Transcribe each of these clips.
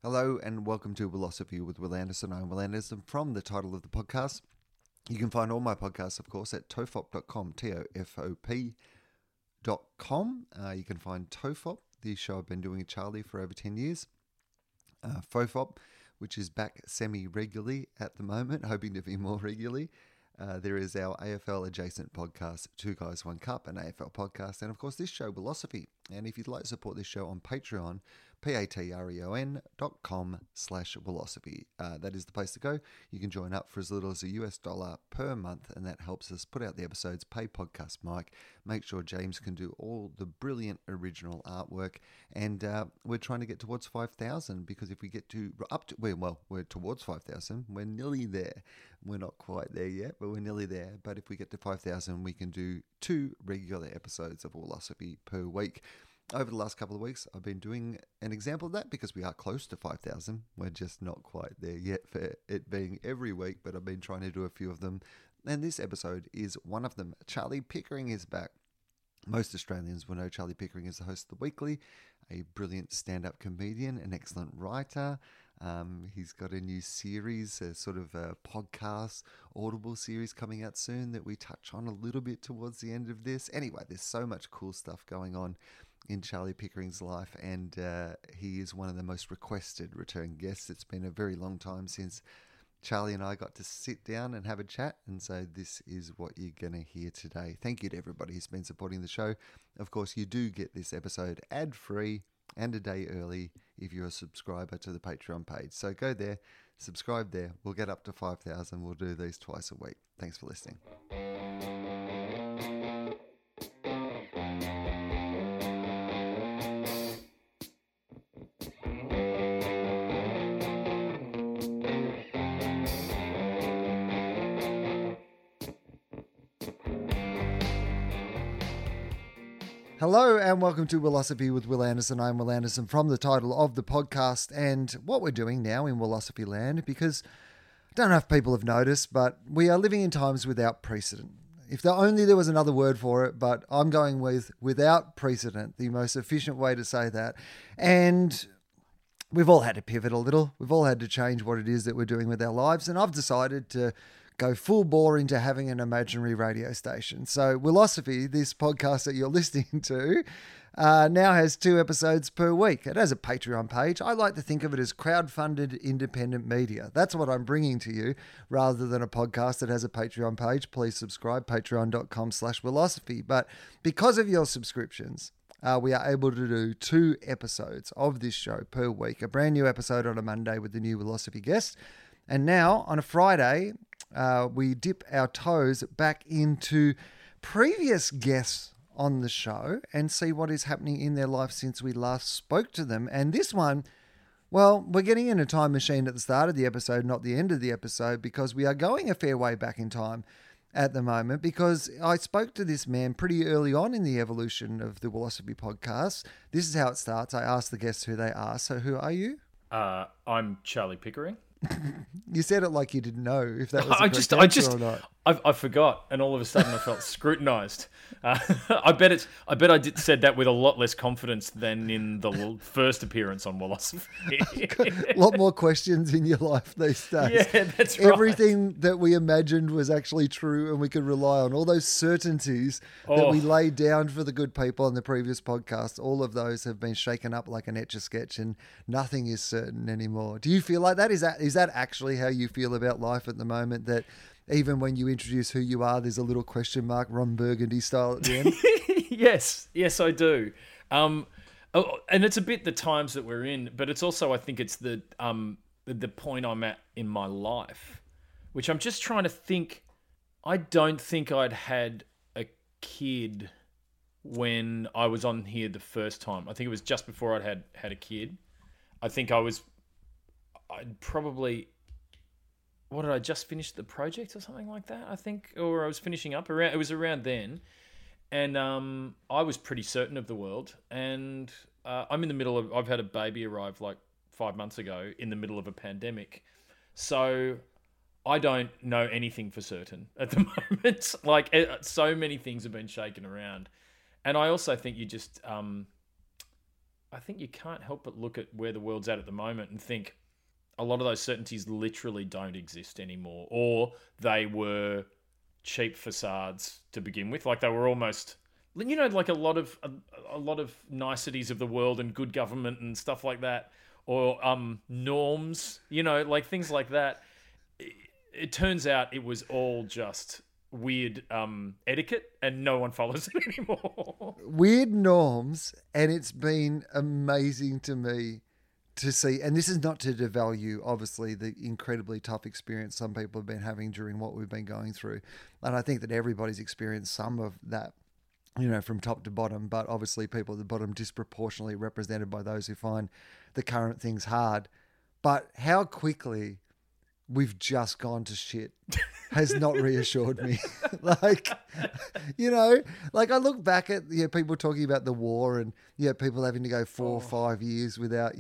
Hello and welcome to Philosophy with Will Anderson. I'm Will Anderson from the title of the podcast. You can find all my podcasts, of course, at tofop.com, tofop.com. You can find Tofop, the show I've been doing with Charlie for over 10 years. Fofop, which is back semi-regularly at the moment, hoping to be more regularly. There is our AFL adjacent podcast, Two Guys, One Cup, an AFL podcast, and of course this show, Philosophy. And if you'd like to support this show on Patreon, patreon.com/philosophy. That is the place to go. You can join up for as little as $1 per month, and that helps us put out the episodes, pay podcast Mike, make sure James can do all the brilliant original artwork, and we're trying to get towards 5,000, because if we get we're towards 5,000, we're nearly there. We're not quite there yet, but we're nearly there. But if we get to 5,000, we can do 2 regular episodes of Philosophy per week. Over the last couple of weeks, I've been doing an example of that because we are close to 5,000. We're just not quite there yet for it being every week, but I've been trying to do a few of them. And this episode is one of them. Charlie Pickering is back. Most Australians will know Charlie Pickering is the host of The Weekly, a brilliant stand-up comedian, an excellent writer. He's got a new series, a sort of a podcast, Audible series coming out soon that we touch on a little bit towards the end of this. Anyway, there's so much cool stuff going on in Charlie Pickering's life, and he is one of the most requested return guests. It's been a very long time since Charlie and I got to sit down and have a chat, and so this is what you're going to hear today. Thank you to everybody who's been supporting the show. Of course, you do get this episode ad-free and a day early if you're a subscriber to the Patreon page. So go there, subscribe there. We'll get up to 5,000. We'll do these twice a week. Thanks for listening. Hello and welcome to Philosophy with Will Anderson. I'm Will Anderson from the title of the podcast, and what we're doing now in Philosophy Land, because I don't know if people have noticed, but we are living in times without precedent. If only there was another word for it, but I'm going with without precedent, the most efficient way to say that. And we've all had to pivot a little. We've all had to change what it is that we're doing with our lives, and I've decided to go full bore into having an imaginary radio station. So Philosophy, this podcast that you're listening to, now has 2 episodes per week. It has a Patreon page. I like to think of it as crowdfunded independent media. That's what I'm bringing to you, rather than a podcast that has a Patreon page. Please subscribe, patreon.com/philosophy. But because of your subscriptions, we are able to do 2 episodes of this show per week. A brand new episode on a Monday with the new Philosophy guest. And now on a Friday, we dip our toes back into previous guests on the show and see what is happening in their life since we last spoke to them. And this one, well, we're getting in a time machine at the start of the episode, not the end of the episode, because we are going a fair way back in time at the moment, because I spoke to this man pretty early on in the evolution of the Philosophy podcast. This is how it starts. I asked the guests who they are. So who are you? I'm Charlie Pickering. You said it like you didn't know if that was a correct answer or not. I forgot, and all of a sudden I felt scrutinised. I bet I said that with a lot less confidence than in the first appearance on Philosophy. A lot more questions in your life these days. Yeah, that's right. Everything that we imagined was actually true, and we could rely on all those certainties that we laid down for the good people in the previous podcast. All of those have been shaken up like an Etch-a-Sketch, and nothing is certain anymore. Do you feel like that? Is that actually how you feel about life at the moment, that even when you introduce who you are, there's a little question mark, Ron Burgundy style at the end? Yes, I do. And it's a bit the times that we're in, but it's also, I think it's the point I'm at in my life, which I'm just trying to think. I don't think I'd had a kid when I was on here the first time. I think it was just before I'd had a kid. I think I'd probably... What did I just finish the project or something like that? I think, or I was finishing up around. It was around then, and I was pretty certain of the world. And I'm in the middle of. I've had a baby arrive like 5 months ago in the middle of a pandemic, so I don't know anything for certain at the moment. Like so many things have been shaken around, and I also think you just I think you can't help but look at where the world's at the moment and think a lot of those certainties literally don't exist anymore, or they were cheap facades to begin with. Like they were almost, like a lot of niceties of the world and good government and stuff like that, or norms, like things like that. It turns out it was all just weird etiquette, and no one follows it anymore. Weird norms, and it's been amazing to me to see, and this is not to devalue, obviously, the incredibly tough experience some people have been having during what we've been going through. And I think that everybody's experienced some of that, from top to bottom, but obviously people at the bottom disproportionately represented by those who find the current things hard. But how quickly we've just gone to shit has not reassured me. Like I look back at people talking about the war and people having to go 4 or 5 years without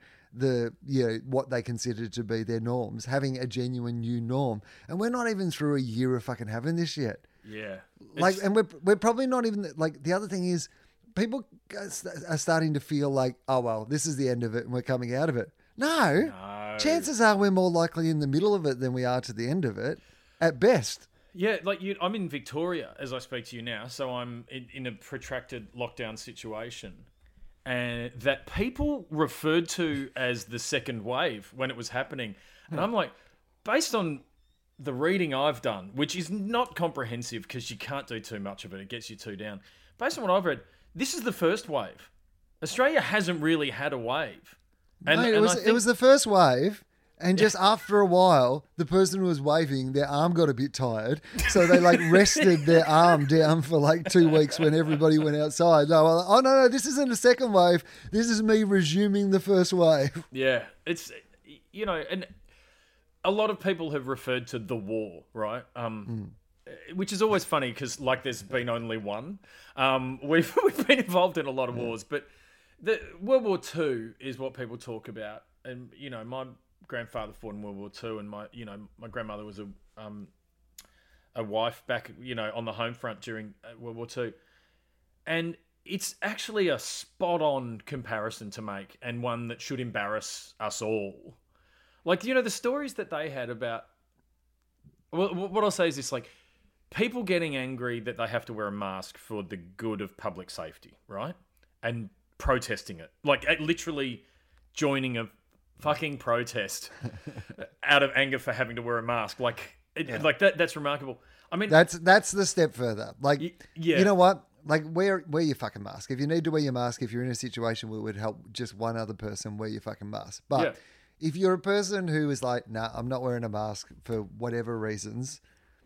what they consider to be their norms, having a genuine new norm, and we're not even through a year of fucking having this yet. Yeah, and we're probably not even the other thing is people are starting to feel like, oh well, this is the end of it and we're coming out of it. No. Chances are we're more likely in the middle of it than we are to the end of it, at best. Yeah, I'm in Victoria as I speak to you now, so I'm in a protracted lockdown situation, and that people referred to as the second wave when it was happening. And I'm like, based on the reading I've done, which is not comprehensive because you can't do too much of it, it gets you too down. Based on what I've read, this is the first wave. Australia hasn't really had a wave. It was the first wave, and just after a while, the person who was waving, their arm got a bit tired, so they rested their arm down for 2 weeks when everybody went outside. No, this isn't a second wave. This is me resuming the first wave. Yeah, it's and a lot of people have referred to the war, right? Which is always funny because there's been only one. We've been involved in a lot of wars, but. The World War II is what people talk about, and my grandfather fought in World War II, and my grandmother was a wife back on the home front during World War II, and it's actually a spot on comparison to make, and one that should embarrass us all. The stories that they had about. Well, what I'll say is this: people getting angry that they have to wear a mask for the good of public safety, right? And protesting it, literally joining a fucking protest out of anger for having to wear a mask, that's remarkable. I mean, that's the step further. You know what? Wear your fucking mask. If you need to wear your mask, if you're in a situation where it would help just one other person, wear your fucking mask. But if you're a person who is nah, I'm not wearing a mask for whatever reasons,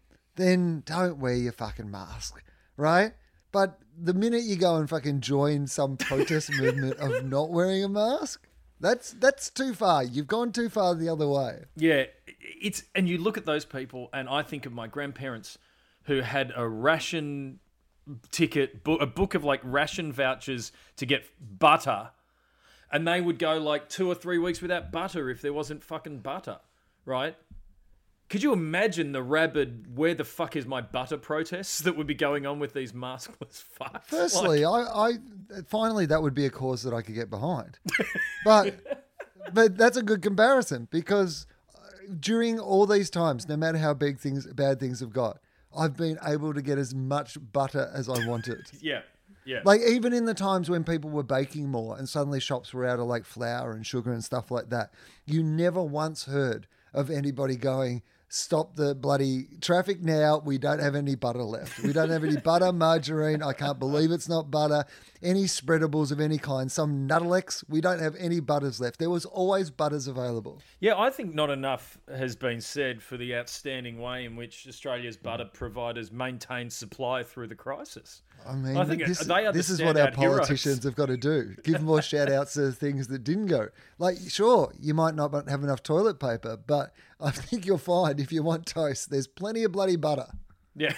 then don't wear your fucking mask, right? But the minute you go and fucking join some protest movement of not wearing a mask, that's too far. You've gone too far the other way. Yeah, and you look at those people, and I think of my grandparents who had a ration ticket, a book of ration vouchers to get butter, and they would go 2 or 3 weeks without butter if there wasn't fucking butter, right? Could you imagine the rabid "where the fuck is my butter" protests that would be going on with these maskless fucks? Firstly, I finally that would be a cause that I could get behind. But that's a good comparison because during all these times, no matter how bad things have got, I've been able to get as much butter as I wanted. Yeah. Even in the times when people were baking more and suddenly shops were out of flour and sugar and stuff like that, you never once heard of anybody going, stop the bloody traffic now. We don't have any butter left. We don't have any butter, margarine. I can't believe it's not butter. Any spreadables of any kind. Some Nuttelex. We don't have any butters left. There was always butters available. Yeah, I think not enough has been said for the outstanding way in which Australia's butter providers maintained supply through the crisis. I mean, this is what our politicians have got to do. Give more shout outs to things that didn't go. Sure, you might not have enough toilet paper, but I think you'll find if you want toast, there's plenty of bloody butter. Yeah.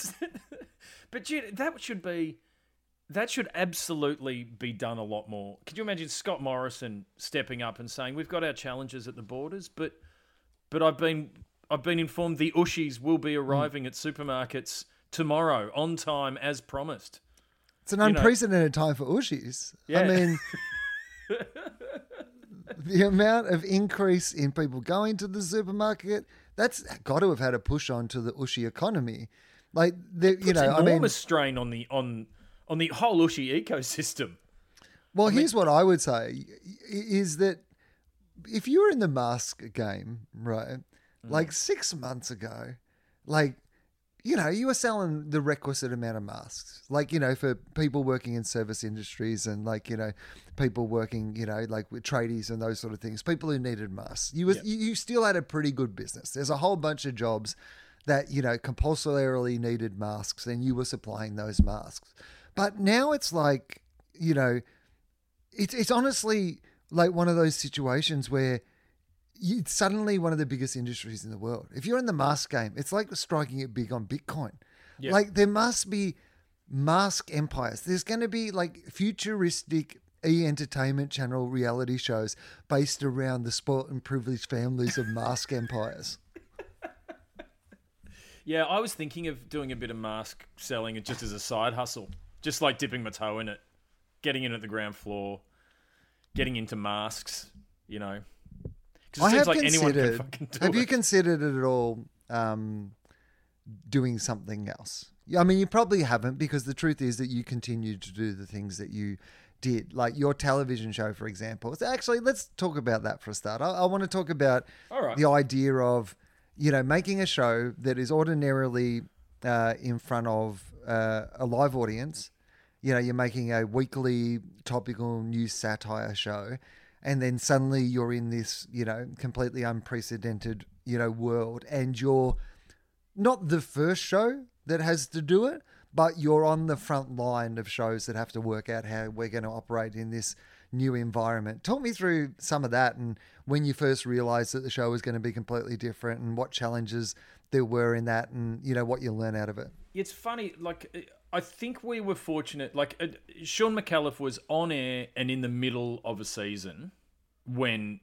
But that should absolutely be done a lot more. Could you imagine Scott Morrison stepping up and saying, we've got our challenges at the borders, but I've been informed the Ushies will be arriving at supermarkets tomorrow on time as promised. It's an unprecedented time for Ushies. Yeah. I mean, The amount of increase in people going to the supermarket, that's got to have had a push on to the Ushy economy. Like, Enormous strain on the whole Ushy ecosystem. Well, here's what I would say is that if you were in the mask game, right, like 6 months ago, like, you were selling the requisite amount of masks, like, for people working in service industries and like, people working, like with tradies and those sort of things, people who needed masks. You still had a pretty good business. There's a whole bunch of jobs that, compulsorily needed masks and you were supplying those masks. But now it's like, it's honestly like one of those situations where it's suddenly one of the biggest industries in the world. If you're in the mask game, it's like striking it big on Bitcoin. Yep. Like, there must be mask empires. There's going to be like futuristic entertainment channel reality shows based around the spoiled and privileged families of mask empires. Yeah, I was thinking of doing a bit of mask selling just as a side hustle, just like dipping my toe in it, getting in at the ground floor, getting into masks, I have considered. Have you considered it at all? Doing something else? I mean, you probably haven't, because the truth is that you continue to do the things that you did, like your television show, for example. So actually, let's talk about that for a start. I want to talk about the idea of, making a show that is ordinarily in front of a live audience. You're making a weekly topical news satire show. And then suddenly you're in this, completely unprecedented, world. And you're not the first show that has to do it, but you're on the front line of shows that have to work out how we're going to operate in this new environment. Talk me through some of that, and when you first realized that the show was going to be completely different, and what challenges there were in that, and, what you learn out of it. It's funny, like, I think we were fortunate. Like, Sean McAuliffe was on air and in the middle of a season when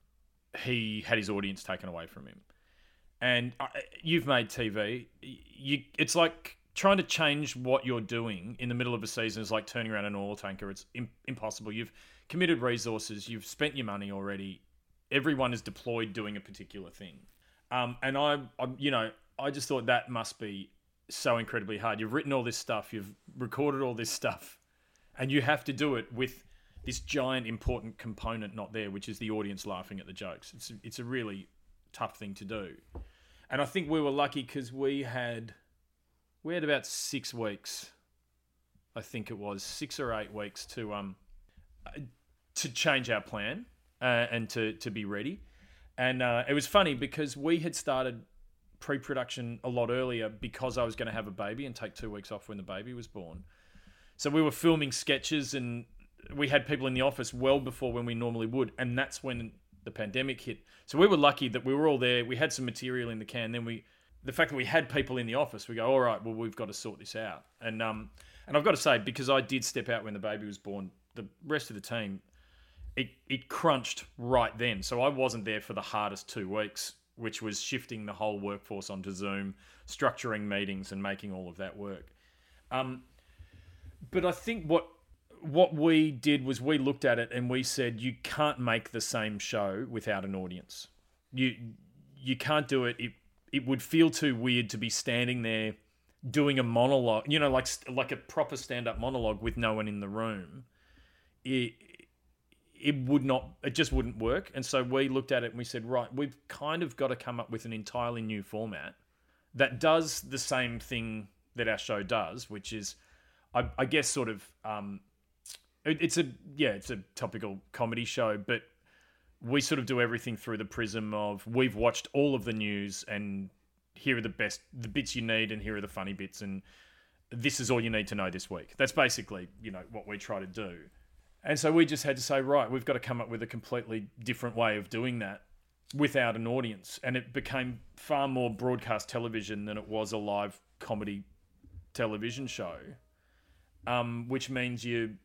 he had his audience taken away from him. And you've made TV. It's like trying to change what you're doing in the middle of a season is like turning around an oil tanker. It's impossible. You've committed resources. You've spent your money already. Everyone is deployed doing a particular thing. And I just thought that must be so incredibly hard. You've written all this stuff. You've recorded all this stuff. And you have to do it with this giant important component not there, which is the audience laughing at the jokes. It's a really tough thing to do. And I think we were lucky because we had about 6 weeks, I think it was 6 or 8 weeks to change our plan and to be ready. And it was funny because we had started pre-production a lot earlier because I was going to have a baby and take 2 weeks off when the baby was born. So we were filming sketches and we had people in the office well before when we normally would. And that's when the pandemic hit. So we were lucky that we were all there. We had some material in the can. Then the fact that we had people in the office, we go, all right, well, we've got to sort this out. And I've got to say, because I did step out when the baby was born, the rest of the team, it crunched right then. So I wasn't there for the hardest 2 weeks, which was shifting the whole workforce onto Zoom, structuring meetings and making all of that work. But I think what we did was we looked at it and we said, you can't make the same show without an audience. You can't do it. It would feel too weird to be standing there doing a monologue, like a proper stand-up monologue with no one in the room. It just wouldn't work. And so we looked at it and we said, right, we've kind of got to come up with an entirely new format that does the same thing that our show does, which is, I guess, sort of, it's a topical comedy show, but we sort of do everything through the prism of we've watched all of the news and here are the bits you need and here are the funny bits and this is all you need to know this week. That's basically, what we try to do. And so we just had to say, right, we've got to come up with a completely different way of doing that without an audience. And it became far more broadcast television than it was a live comedy television show, which means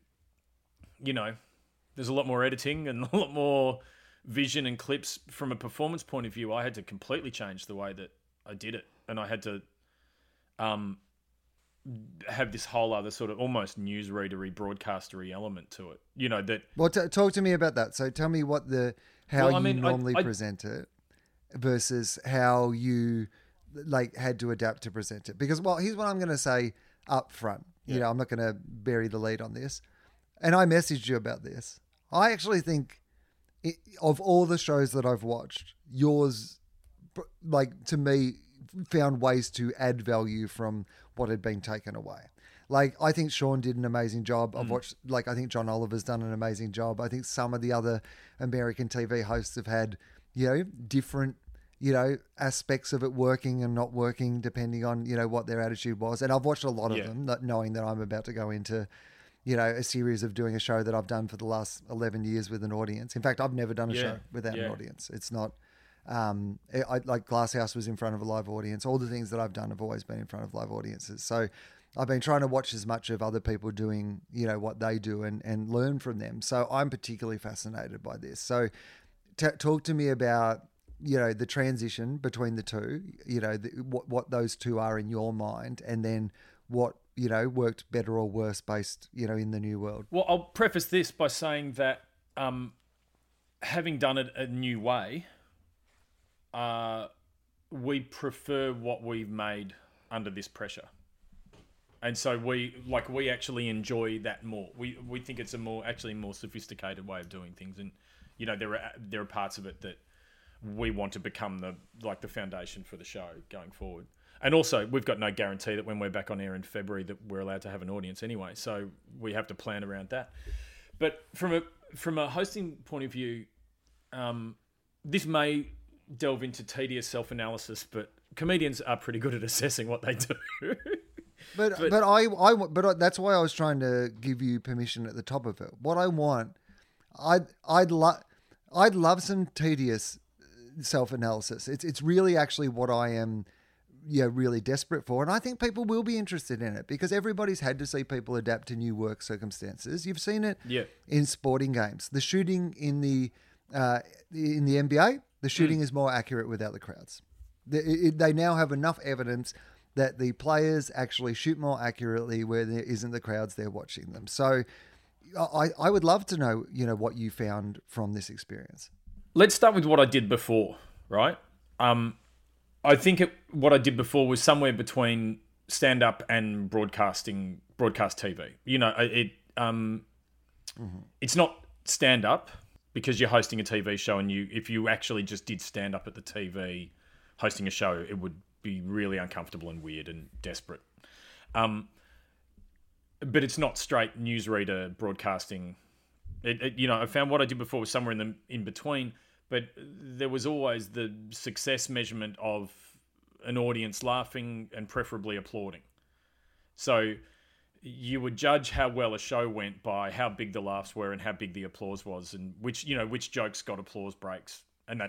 there's a lot more editing and a lot more vision and clips. From a performance point of view, I had to completely change the way that I did it. And I had to have this whole other sort of almost newsreadery, broadcastery element to it. You know that. Well, talk to me about that. So tell me how Well, I you mean, normally I- present it versus how you like had to adapt to present it. Because, well, here's what I'm going to say up front. You know, I'm not going to bury the lead on this. And I messaged you about this. I actually think of all the shows that I've watched, yours, like, to me, found ways to add value from what had been taken away. Like, I think Sean did an amazing job. I've watched, like, I think John Oliver's done an amazing job. I think some of the other American TV hosts have had, you know, different, you know, aspects of it working and not working depending on, you know, what their attitude was. And I've watched a lot of them, not knowing that I'm about to go into, you know, a series of doing a show that I've done for the last 11 years with an audience. In fact, I've never done a show without an audience. It's not, like Glasshouse was in front of a live audience. All the things that I've done have always been in front of live audiences. So I've been trying to watch as much of other people doing, you know, what they do and learn from them. So I'm particularly fascinated by this. So talk to me about, you know, the transition between the two, you know, what those two are in your mind, and then what, you know, worked better or worse based, you know, in the new world. Well, I'll preface this by saying that having done it a new way, we prefer what we've made under this pressure. And so we actually enjoy that more. We think it's a more sophisticated way of doing things. And, you know, there are parts of it that we want to become the foundation for the show going forward. And also, we've got no guarantee that when we're back on air in February that we're allowed to have an audience anyway. So we have to plan around that. But from a hosting point of view, this may delve into tedious self-analysis, but comedians are pretty good at assessing what they do. But that's why I was trying to give you permission at the top of it. What I want, I'd love some tedious self-analysis. It's really actually what I am, you know, really desperate for. And I think people will be interested in it because everybody's had to see people adapt to new work circumstances. You've seen it in sporting games. The shooting in the NBA, the shooting is more accurate without the crowds. They now have enough evidence that the players actually shoot more accurately where there isn't the crowds there watching them. So I would love to know, you know, what you found from this experience. Let's start with what I did before, right? I think what I did before was somewhere between stand-up and broadcast TV. You know, it's not stand-up because you're hosting a TV show, and if you actually just did stand-up at the TV hosting a show, it would be really uncomfortable and weird and desperate. But it's not straight newsreader broadcasting. You know, I found what I did before was somewhere in between, but there was always the success measurement of an audience laughing and preferably applauding. So you would judge how well a show went by how big the laughs were and how big the applause was, and which jokes got applause breaks, and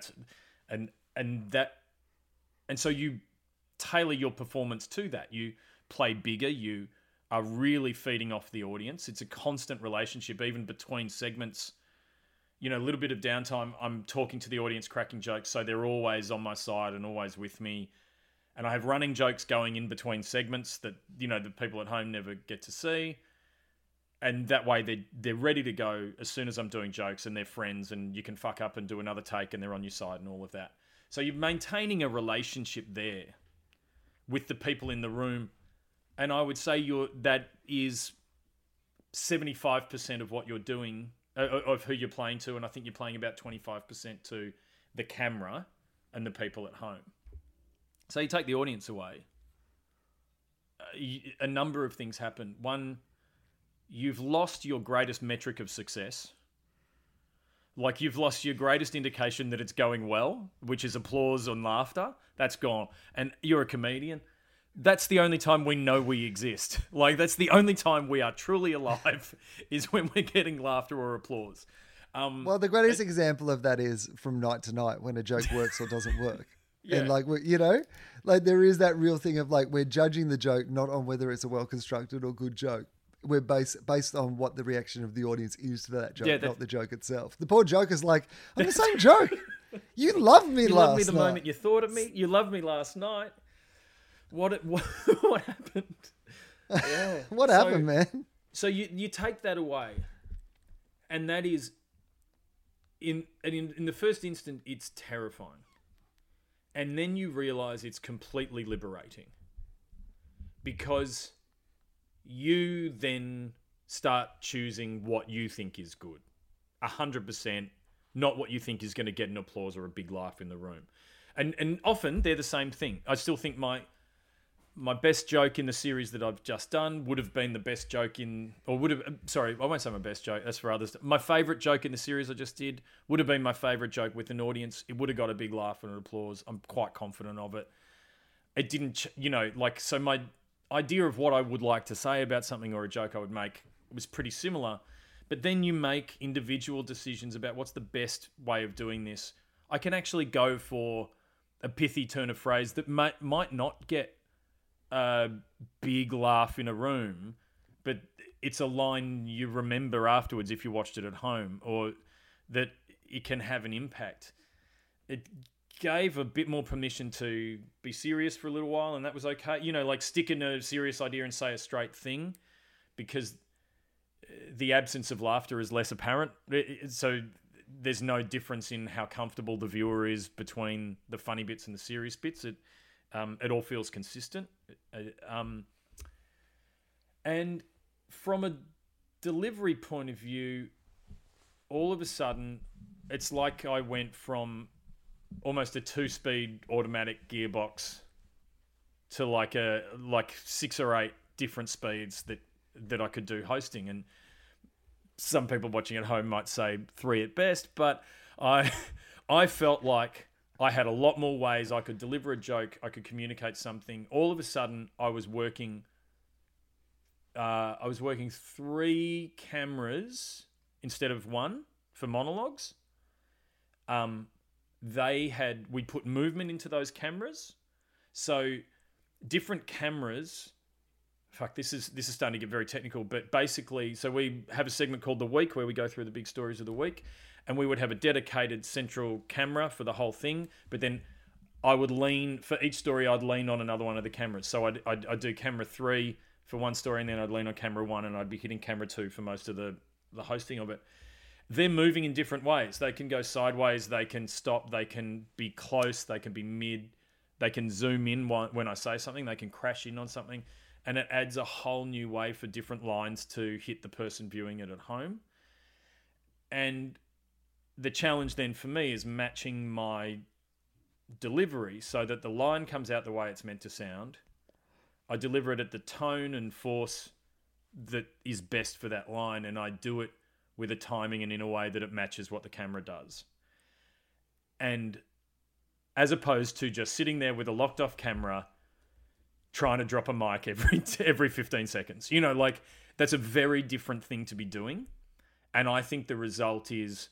so you tailor your performance to that. You play bigger. You are really feeding off the audience. It's a constant relationship, even between segments. You know, a little bit of downtime, I'm talking to the audience, cracking jokes, so they're always on my side and always with me. And I have running jokes going in between segments that, you know, the people at home never get to see. And that way they're ready to go as soon as I'm doing jokes, and they're friends, and you can fuck up and do another take and they're on your side and all of that. So you're maintaining a relationship there with the people in the room. And I would say that is 75% of what you're doing, of who you're playing to. And I think you're playing about 25% to the camera and the people at home. So you take the audience away. A number of things happen. One, you've lost your greatest metric of success. Like, you've lost your greatest indication that it's going well, which is applause and laughter. That's gone. And you're a comedian. That's the only time we know we exist. Like, that's the only time we are truly alive is when we're getting laughter or applause. Well, the greatest example of that is from Night to Night, when a joke works or doesn't work. Yeah. And like, you know, like there is that real thing of like, we're judging the joke not on whether it's a well-constructed or good joke. We're based on what the reaction of the audience is to that joke, not the joke itself. The poor joker's like, I'm the same joke. You loved me last night. You loved me the moment you thought of me. You loved me last night. What happened? Yeah. What happened, man? So you take that away, and that is in the first instant, it's terrifying, and then you realize it's completely liberating, because you then start choosing what you think is good, 100%, not what you think is going to get an applause or a big laugh in the room, and often they're the same thing. I still think my best joke in the series that I've just done would have been the best joke sorry, I won't say my best joke, that's for others. My favourite joke in the series I just did would have been my favourite joke with an audience. It would have got a big laugh and an applause. I'm quite confident of it. It didn't, so my idea of what I would like to say about something or a joke I would make was pretty similar. But then you make individual decisions about what's the best way of doing this. I can actually go for a pithy turn of phrase that might not get a big laugh in a room, but it's a line you remember afterwards if you watched it at home, or that it can have an impact. It gave a bit more permission to be serious for a little while, and that was okay. Like stick in a serious idea and say a straight thing, because the absence of laughter is less apparent. So there's no difference in how comfortable the viewer is between the funny bits and the serious bits. It all feels consistent. And from a delivery point of view, all of a sudden, it's like I went from almost a 2-speed automatic gearbox to like 6 or 8 different speeds that I could do hosting. And some people watching at home might say 3 at best, but I felt like I had a lot more ways I could deliver a joke, I could communicate something. All of a sudden, I was working 3 cameras instead of 1 for monologues. We put movement into those cameras. So different cameras, this is starting to get very technical, but basically, so we have a segment called The Week where we go through the big stories of the week, and we would have a dedicated central camera for the whole thing, but then I would for each story, I'd lean on another one of the cameras. So I'd do camera 3 for one story, and then I'd lean on camera 1, and I'd be hitting camera 2 for most of the hosting of it. They're moving in different ways. They can go sideways, they can stop, they can be close, they can be mid, they can zoom in when I say something, they can crash in on something, and it adds a whole new way for different lines to hit the person viewing it at home. And the challenge then for me is matching my delivery so that the line comes out the way it's meant to sound. I deliver it at the tone and force that is best for that line, and I do it with a timing and in a way that it matches what the camera does. And as opposed to just sitting there with a locked off camera trying to drop a mic every 15 seconds. That's a very different thing to be doing. And I think the result is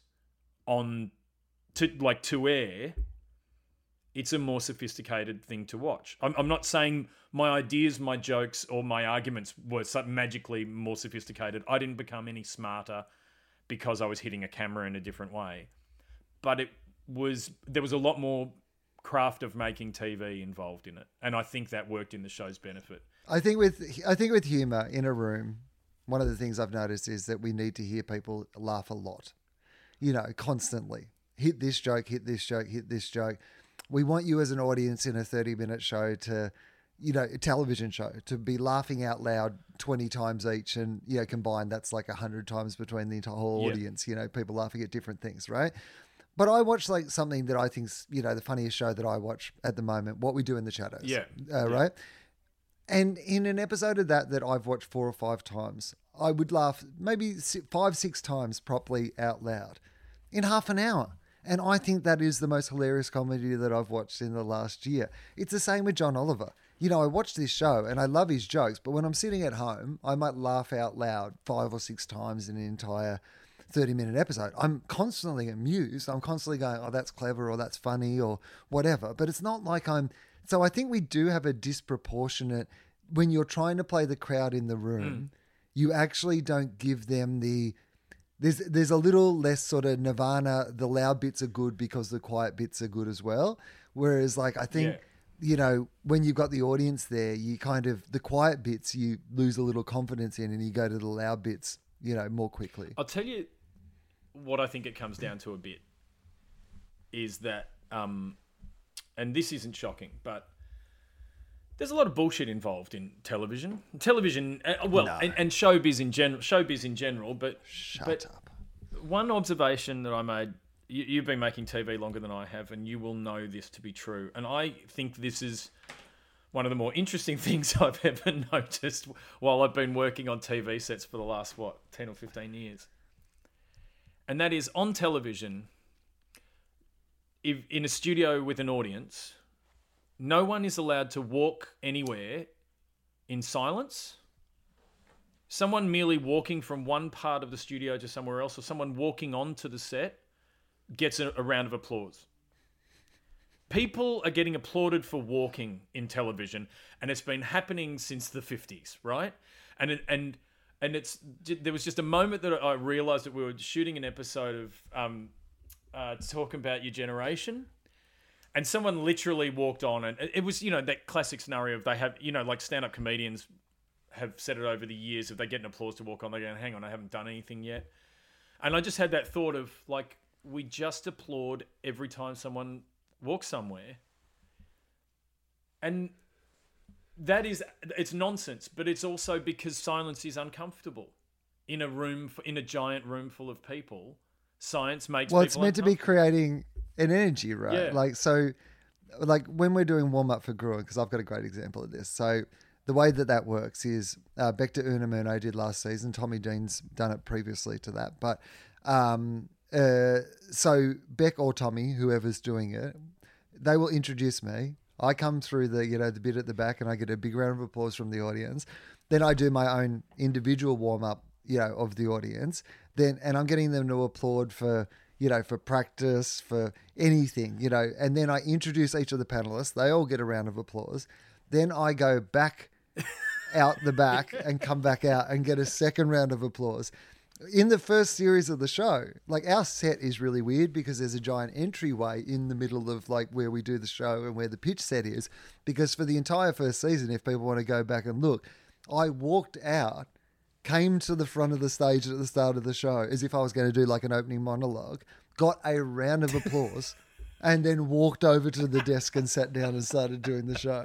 to air, it's a more sophisticated thing to watch. I'm not saying my ideas, my jokes, or my arguments were magically more sophisticated. I didn't become any smarter because I was hitting a camera in a different way. But there was a lot more craft of making TV involved in it, and I think that worked in the show's benefit. I think with humor in a room, one of the things I've noticed is that we need to hear people laugh a lot, constantly. Hit this joke, hit this joke, hit this joke. We want you as an audience in a 30-minute show to, a television show, to be laughing out loud 20 times each, and combined that's like 100 times between the entire audience. People laughing at different things, right? But I watch something that I think's the funniest show that I watch at the moment, What We Do in the Shadows. Yeah. Right. And in an episode of that I've watched 4 or 5 times, I would laugh maybe 5-6 times properly out loud in half an hour. And I think that is the most hilarious comedy that I've watched in the last year. It's the same with John Oliver. I watch this show and I love his jokes, but when I'm sitting at home, I might laugh out loud 5 or 6 times in an entire 30-minute episode. I'm constantly amused. I'm constantly going, oh, that's clever, or that's funny, or whatever. But it's not like So I think we do have a disproportionate, when you're trying to play the crowd in the room, you actually don't give them there's a little less sort of Nirvana, the loud bits are good because the quiet bits are good as well. Whereas I think you know, when you've got the audience there, you kind of, the quiet bits you lose a little confidence in, and you go to the loud bits, you know, more quickly. I'll tell you what I think it comes down to a bit is that, and this isn't shocking, but there's a lot of bullshit involved in television. Television, and showbiz in general. But Shut up. One observation that I made. You've been making TV longer than I have, and you will know this to be true. And I think this is one of the more interesting things I've ever noticed while I've been working on TV sets for the last, 10 or 15 years. And that is, on television, if in a studio with an audience, no one is allowed to walk anywhere in silence. Someone merely walking from one part of the studio to somewhere else, or someone walking onto the set, gets a round of applause. People are getting applauded for walking in television, and it's been happening since the 50s, right? And there was just a moment that I realized that we were shooting an episode of Talking About Your Generation, and someone literally walked on, and it was, you know, that classic scenario of they have, you know, like stand-up comedians have said it over the years, if they get an applause to walk on, they go, hang on, I haven't done anything yet. And I just had that thought of, like, we just applaud every time someone walks somewhere. And that is, it's nonsense, but it's also because silence is uncomfortable. In a giant room full of people, science makes people it's meant to be creating an energy, right? Yeah. Like, so, like when we're doing warm-up for Gruen, because I've got a great example of this. So the way that works is Becca Unamuno did last season. Tommy Dean's done it previously to that. But so Beck or Tommy, whoever's doing it, they will introduce me. I come through the bit at the back, and I get a big round of applause from the audience. Then I do my own individual warm up, of the audience. And I'm getting them to applaud for practice, for anything, and then I introduce each of the panelists. They all get a round of applause. Then I go back out the back and come back out and get a second round of applause. In the first series of the show, like, our set is really weird because there's a giant entryway in the middle of like where we do the show and where the pitch set is, because for the entire first season, if people want to go back and look, I walked out, came to the front of the stage at the start of the show as if I was going to do like an opening monologue, got a round of applause, and then walked over to the desk and sat down and started doing the show.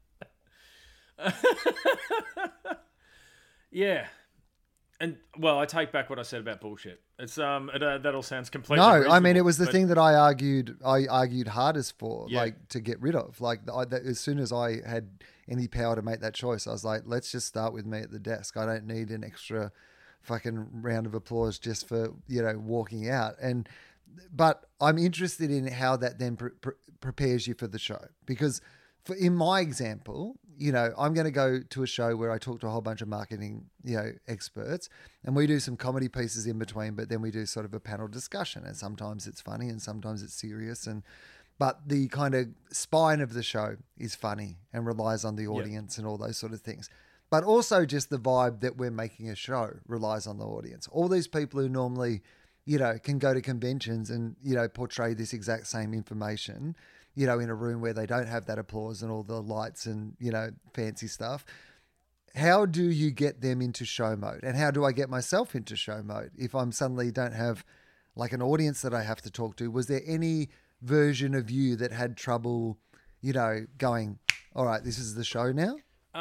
Yeah. And, well, I take back what I said about bullshit. It's that all sounds completely No, reasonable, I mean, it was the thing that I argued hardest for, Yeah. like, to get rid of. Like, as soon as I had any power to make that choice, I was like, let's just start with me at the desk. I don't need an extra fucking round of applause just for, walking out. But I'm interested in how that then prepares you for the show. Because in my example, I'm going to go to a show where I talk to a whole bunch of marketing, experts, and we do some comedy pieces in between, but then we do sort of a panel discussion, and sometimes it's funny and sometimes it's serious. But the kind of spine of the show is funny and relies on the audience and all those sort of things. But also just the vibe that we're making a show relies on the audience. All these people who normally, can go to conventions and, portray this exact same information, in a room where they don't have that applause and all the lights and, fancy stuff. How do you get them into show mode? And how do I get myself into show mode if I'm suddenly don't have like an audience that I have to talk to? Was there any version of you that had trouble, going, all right, this is the show now?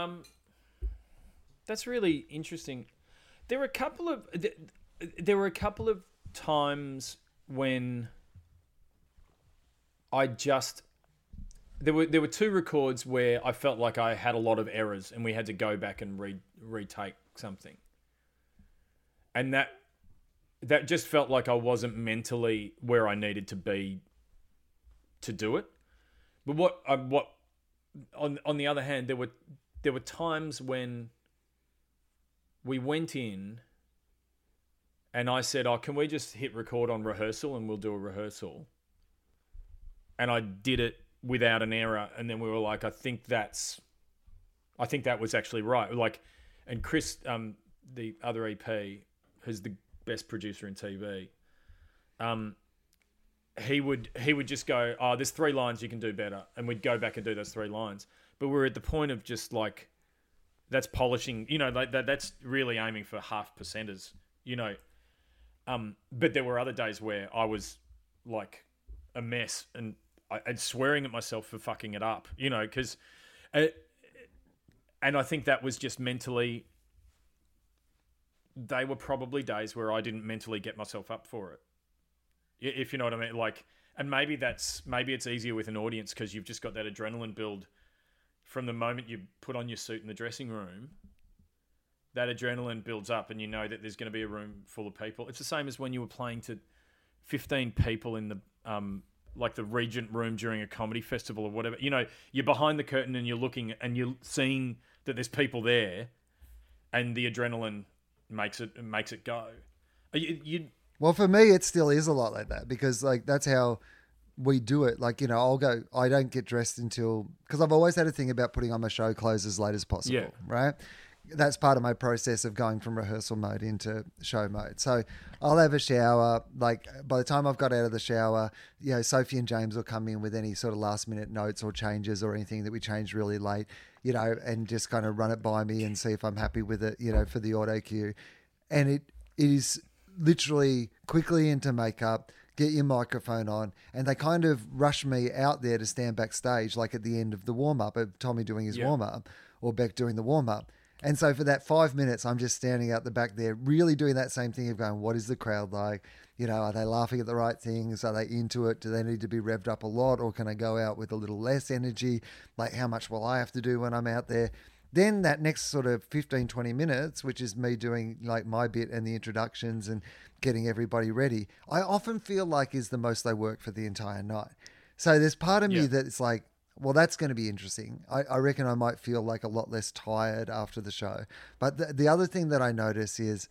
That's really interesting. There were a couple of times when there were two records where I felt like I had a lot of errors and we had to go back and retake something. And that just felt like I wasn't mentally where I needed to be to do it. But on the other hand, there were times when we went in and I said, "Oh, can we just hit record on rehearsal and we'll do a rehearsal?" And I did it without an error, and then we were like, I think that was actually right. Like, and Chris, the other EP, who's the best producer in TV, he would just go, oh, there's 3 lines you can do better, and we'd go back and do those 3 lines. But we're at the point of just like, that's polishing, like that's really aiming for half percenters, But there were other days where I was like a mess and swearing at myself for fucking it up, because, and I think that was just mentally. They were probably days where I didn't mentally get myself up for it. If you know what I mean, like, and maybe it's easier with an audience because you've just got that adrenaline build from the moment you put on your suit in the dressing room. That adrenaline builds up, and you know that there's going to be a room full of people. It's the same as when you were playing to 15 people in the like the Regent Room during a comedy festival or whatever. You're behind the curtain and you're looking and you're seeing that there's people there, and the adrenaline makes it go. Well, for me, it still is a lot like that because like that's how we do it. Like, I don't get dressed until, because I've always had a thing about putting on my show clothes as late as possible, right? That's part of my process of going from rehearsal mode into show mode. So I'll have a shower. Like by the time I've got out of the shower, Sophie and James will come in with any sort of last minute notes or changes or anything that we changed really late, and just kind of run it by me and see if I'm happy with it, for the auto cue. And it is literally quickly into makeup, get your microphone on, and they kind of rush me out there to stand backstage, like at the end of the warm-up, of Tommy doing his warm-up or Beck doing the warm-up. And so for that 5 minutes, I'm just standing out the back there, really doing that same thing of going, what is the crowd like? Are they laughing at the right things? Are they into it? Do they need to be revved up a lot? Or can I go out with a little less energy? Like, how much will I have to do when I'm out there? Then that next sort of 15, 20 minutes, which is me doing like my bit and the introductions and getting everybody ready, I often feel like is the most I work for the entire night. So there's part of me that it's like, well, that's going to be interesting. I reckon I might feel like a lot less tired after the show. But the other thing that I notice is,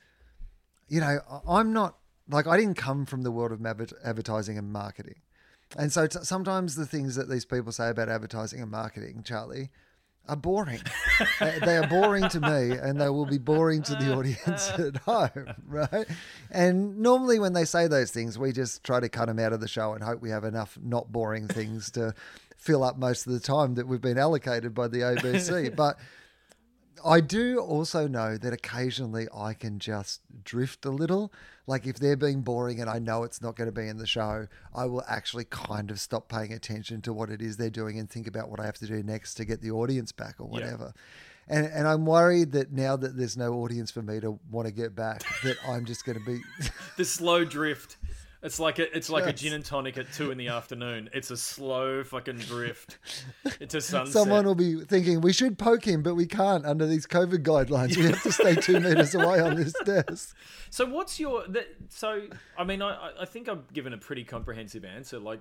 I'm not, like, I didn't come from the world of advertising and marketing. And so sometimes the things that these people say about advertising and marketing, Charlie, are boring. They are boring to me, and they will be boring to the audience at home, right? And normally when they say those things, we just try to cut them out of the show and hope we have enough not boring things to fill up most of the time that we've been allocated by the ABC. But I do also know that occasionally I can just drift a little. Like if they're being boring and I know it's not going to be in the show, I will actually kind of stop paying attention to what it is they're doing and think about what I have to do next to get the audience back or whatever. Yeah. And I'm worried that now that there's no audience for me to want to get back, that I'm just going to be... The slow drift. It's like a gin and tonic at 2 p.m. It's a slow fucking drift into sunset. Someone will be thinking, we should poke him, but we can't under these COVID guidelines. We have to stay 2 meters away on this desk. So what's your... I mean, I think I've given a pretty comprehensive answer. Like,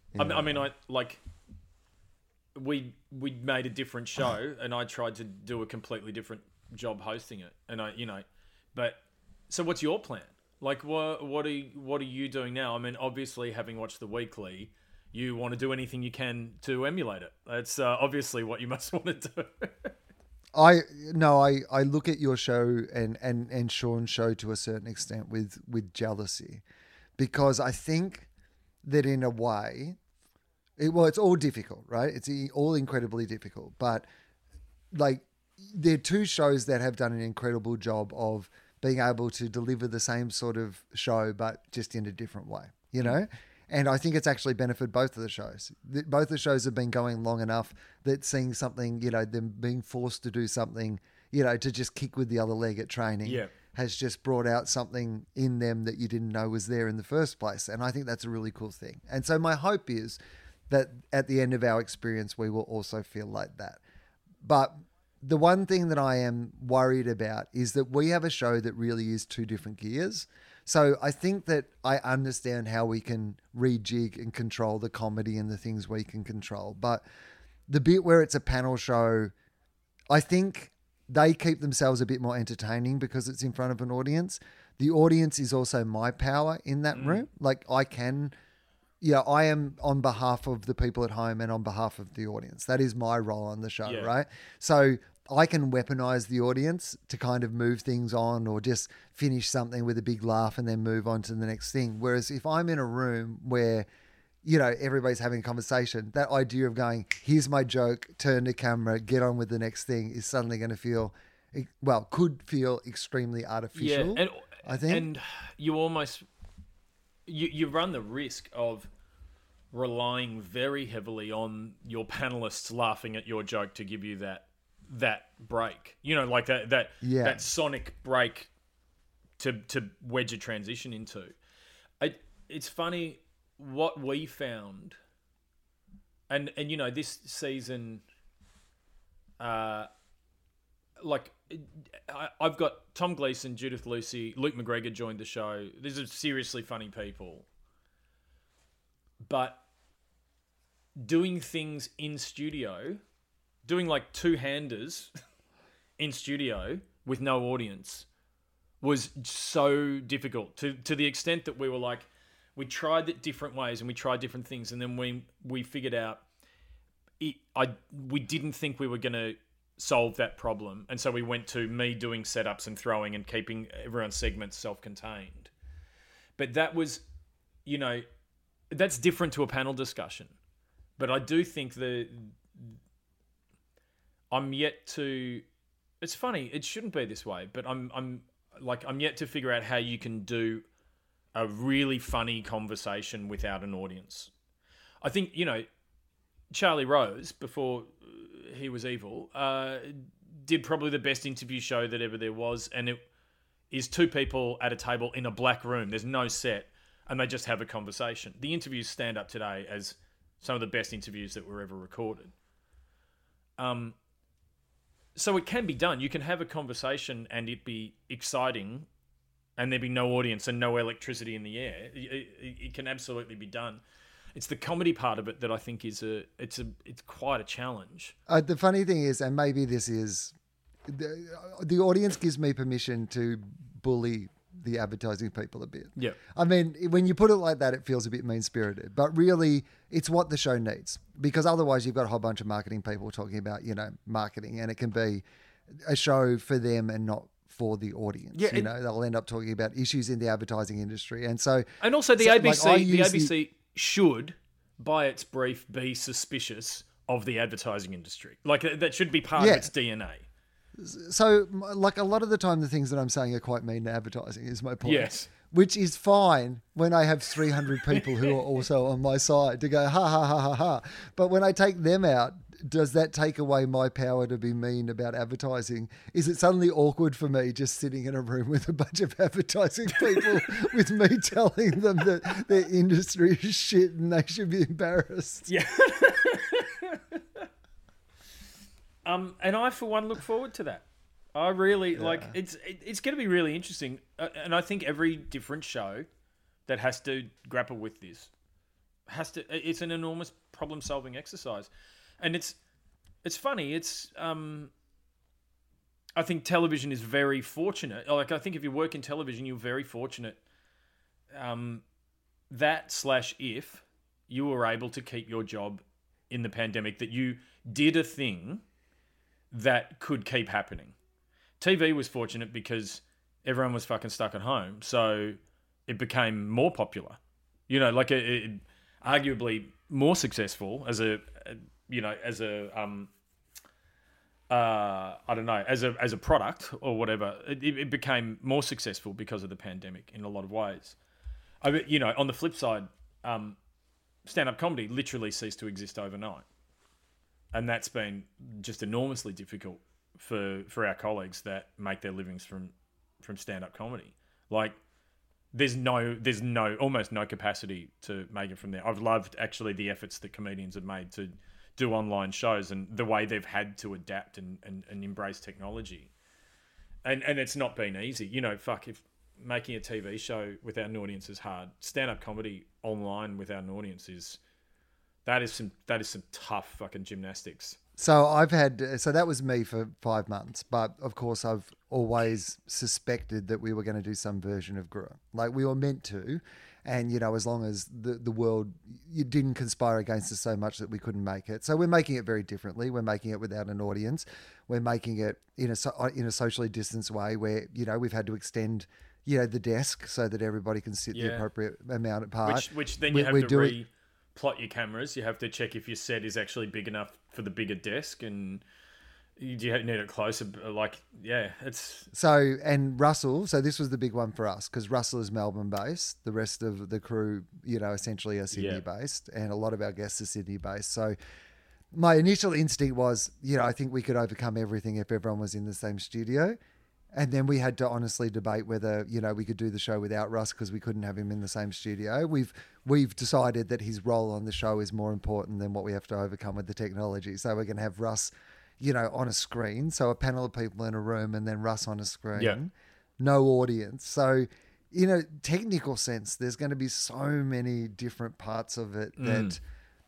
we made a different show and I tried to do a completely different job hosting it. And but so what's your plan? Like, what are you doing now? I mean, obviously, having watched The Weekly, you want to do anything you can to emulate it. That's obviously what you must want to do. I look at your show and Sean's show to a certain extent with jealousy, because I think that in a way, it's all difficult, right? It's all incredibly difficult, but like there are two shows that have done an incredible job of being able to deliver the same sort of show, but just in a different way, And I think it's actually benefited both of the shows. Both the shows have been going long enough that seeing something, them being forced to do something, to just kick with the other leg at training has just brought out something in them that you didn't know was there in the first place. And I think that's a really cool thing. And so my hope is that at the end of our experience, we will also feel like that. But the one thing that I am worried about is that we have a show that really is two different gears. So I think that I understand how we can rejig and control the comedy and the things we can control. But the bit where it's a panel show, I think they keep themselves a bit more entertaining because it's in front of an audience. The audience is also my power in that room. Like I am on behalf of the people at home and on behalf of the audience. That is my role on the show, right? So I can weaponize the audience to kind of move things on or just finish something with a big laugh and then move on to the next thing. Whereas if I'm in a room where everybody's having a conversation. That idea of going, here's my joke, turn the camera, get on with the next thing is suddenly going to could feel extremely artificial. Yeah, I think. And you almost, you run the risk of relying very heavily on your panelists laughing at your joke to give you that break. Like that sonic break to wedge a transition into. It's funny what we found, and this season, I've got Tom Gleeson, Judith Lucy, Luke McGregor joined the show. These are seriously funny people. But doing things in studio, doing like two-handers in studio with no audience was so difficult to the extent that we were like, we tried it different ways and we tried different things. And then we figured out we didn't think we were going to solve that problem. And so we went to me doing setups and throwing and keeping everyone's segments self-contained. But that was, that's different to a panel discussion. But I do think I'm yet to, it's funny, it shouldn't be this way, but I'm yet to figure out how you can do a really funny conversation without an audience. I think, Charlie Rose, before he was evil, did probably the best interview show that ever there was. And it is two people at a table in a black room. There's no set. And they just have a conversation. The interviews stand up today as some of the best interviews that were ever recorded. So it can be done. You can have a conversation and it be exciting and there be no audience and no electricity in the air. It can absolutely be done. It's the comedy part of it that I think is it's quite a challenge. The funny thing is, and maybe this is, the audience gives me permission to bully the advertising people a bit. Yeah. I mean, when you put it like that, it feels a bit mean-spirited, but really it's what the show needs, because otherwise you've got a whole bunch of marketing people talking about, marketing, and it can be a show for them and not for the audience. Yeah, they'll end up talking about issues in the advertising industry. And so, and also the ABC should, by its brief, be suspicious of the advertising industry. Like that should be part of its DNA. So, like, a lot of the time, the things that I'm saying are quite mean to advertising, is my point. Yes. Which is fine when I have 300 people who are also on my side to go, ha, ha, ha, ha, ha. But when I take them out, does that take away my power to be mean about advertising? Is it suddenly awkward for me just sitting in a room with a bunch of advertising people with me telling them that their industry is shit and they should be embarrassed? Yeah. And I, for one, look forward to that. I really it's going to be really interesting. And I think every different show that has to grapple with this it's an enormous problem solving exercise. And it's funny. I think television is very fortunate. Like, I think if you work in television, you're very fortunate. If you were able to keep your job in the pandemic, that you did a thing that could keep happening. TV was fortunate because everyone was fucking stuck at home, so it became more popular. It arguably more successful as a product or whatever. It became more successful because of the pandemic in a lot of ways. On the flip side, stand-up comedy literally ceased to exist overnight. And that's been just enormously difficult for our colleagues that make their livings from stand-up comedy. Like, there's almost no capacity to make it from there. I've loved actually the efforts that comedians have made to do online shows and the way they've had to adapt and embrace technology. And it's not been easy. If making a TV show without an audience is hard, stand-up comedy online without an audience that is some tough fucking gymnastics. So that was me for 5 months, but of course I've always suspected that we were going to do some version of Grua. Like, we were meant to, and as long as the world didn't conspire against us so much that we couldn't make it. So we're making it very differently. We're making it without an audience. We're making it in a socially distanced way where we've had to extend the desk so that everybody can sit the appropriate amount apart. Which then you have to plot your cameras. You have to check if your set is actually big enough for the bigger desk, and you need it closer. Like, yeah, it's... So, and Russell, so this was the big one for us because Russell is Melbourne based. The rest of the crew, essentially are Sydney based, and a lot of our guests are Sydney based. So my initial instinct was, I think we could overcome everything if everyone was in the same studio. And then we had to honestly debate whether, we could do the show without Russ because we couldn't have him in the same studio. We've decided that his role on the show is more important than what we have to overcome with the technology. So we're going to have Russ, on a screen. So a panel of people in a room and then Russ on a screen. Yeah. No audience. So, technical sense, there's going to be so many different parts of it that,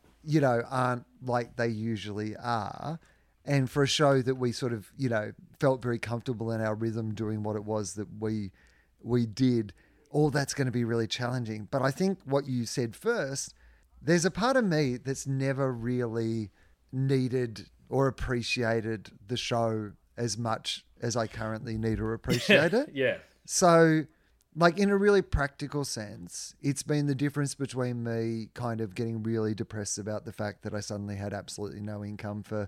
aren't like they usually are. And for a show that we sort of, felt very comfortable in our rhythm doing what it was that we did, all that's going to be really challenging. But I think what you said first, there's a part of me that's never really needed or appreciated the show as much as I currently need or appreciate it. Yeah. So, like, in a really practical sense, it's been the difference between me kind of getting really depressed about the fact that I suddenly had absolutely no income for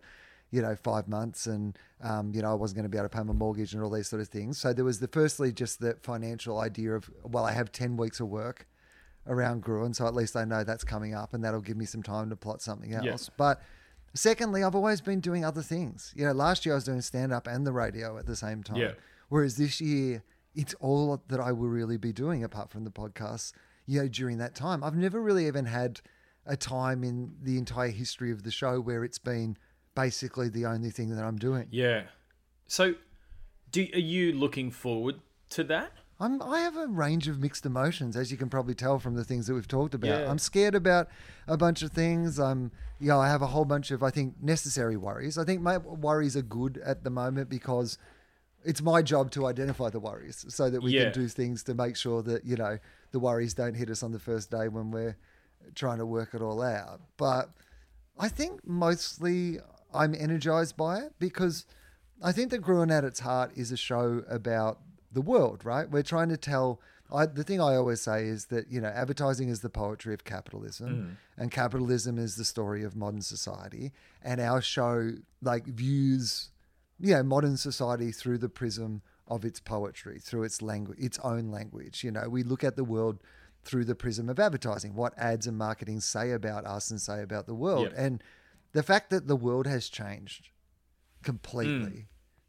5 months and, I wasn't going to be able to pay my mortgage and all these sort of things. So there was firstly just the financial idea of, well, I have 10 weeks of work around Gruen, so at least I know that's coming up and that'll give me some time to plot something else. Yeah. But secondly, I've always been doing other things. Last year I was doing stand-up and the radio at the same time. Yeah. Whereas this year, it's all that I will really be doing apart from the podcast, during that time. I've never really even had a time in the entire history of the show where it's been basically the only thing that I'm doing. Yeah. So are you looking forward to that? I have a range of mixed emotions, as you can probably tell from the things that we've talked about. Yeah. I'm scared about a bunch of things. I have a whole bunch of, I think, necessary worries. I think my worries are good at the moment because it's my job to identify the worries so that we can do things to make sure that, the worries don't hit us on the first day when we're trying to work it all out. But I think mostly I'm energized by it because I think that Gruen at its heart is a show about the world, right? We're trying to tell... the thing I always say is that, advertising is the poetry of capitalism and capitalism is the story of modern society. And our show views, modern society through the prism of its poetry, through its language, its own language. We look at the world through the prism of advertising, what ads and marketing say about us and say about the world. Yep. And the fact that the world has changed completely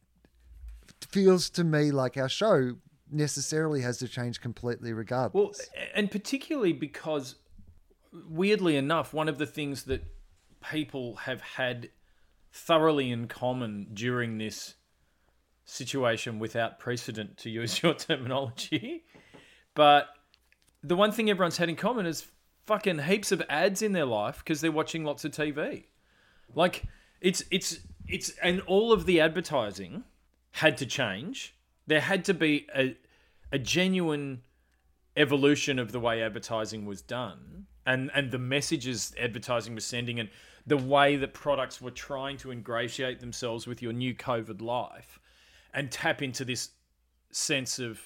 feels to me like our show necessarily has to change completely regardless. Well, and particularly because, weirdly enough, one of the things that people have had thoroughly in common during this situation without precedent, to use your terminology, but the one thing everyone's had in common is fucking heaps of ads in their life because they're watching lots of TV. Like, it's and all of the advertising had to change. There had to be a genuine evolution of the way advertising was done and the messages advertising was sending and the way that products were trying to ingratiate themselves with your new COVID life and tap into this sense of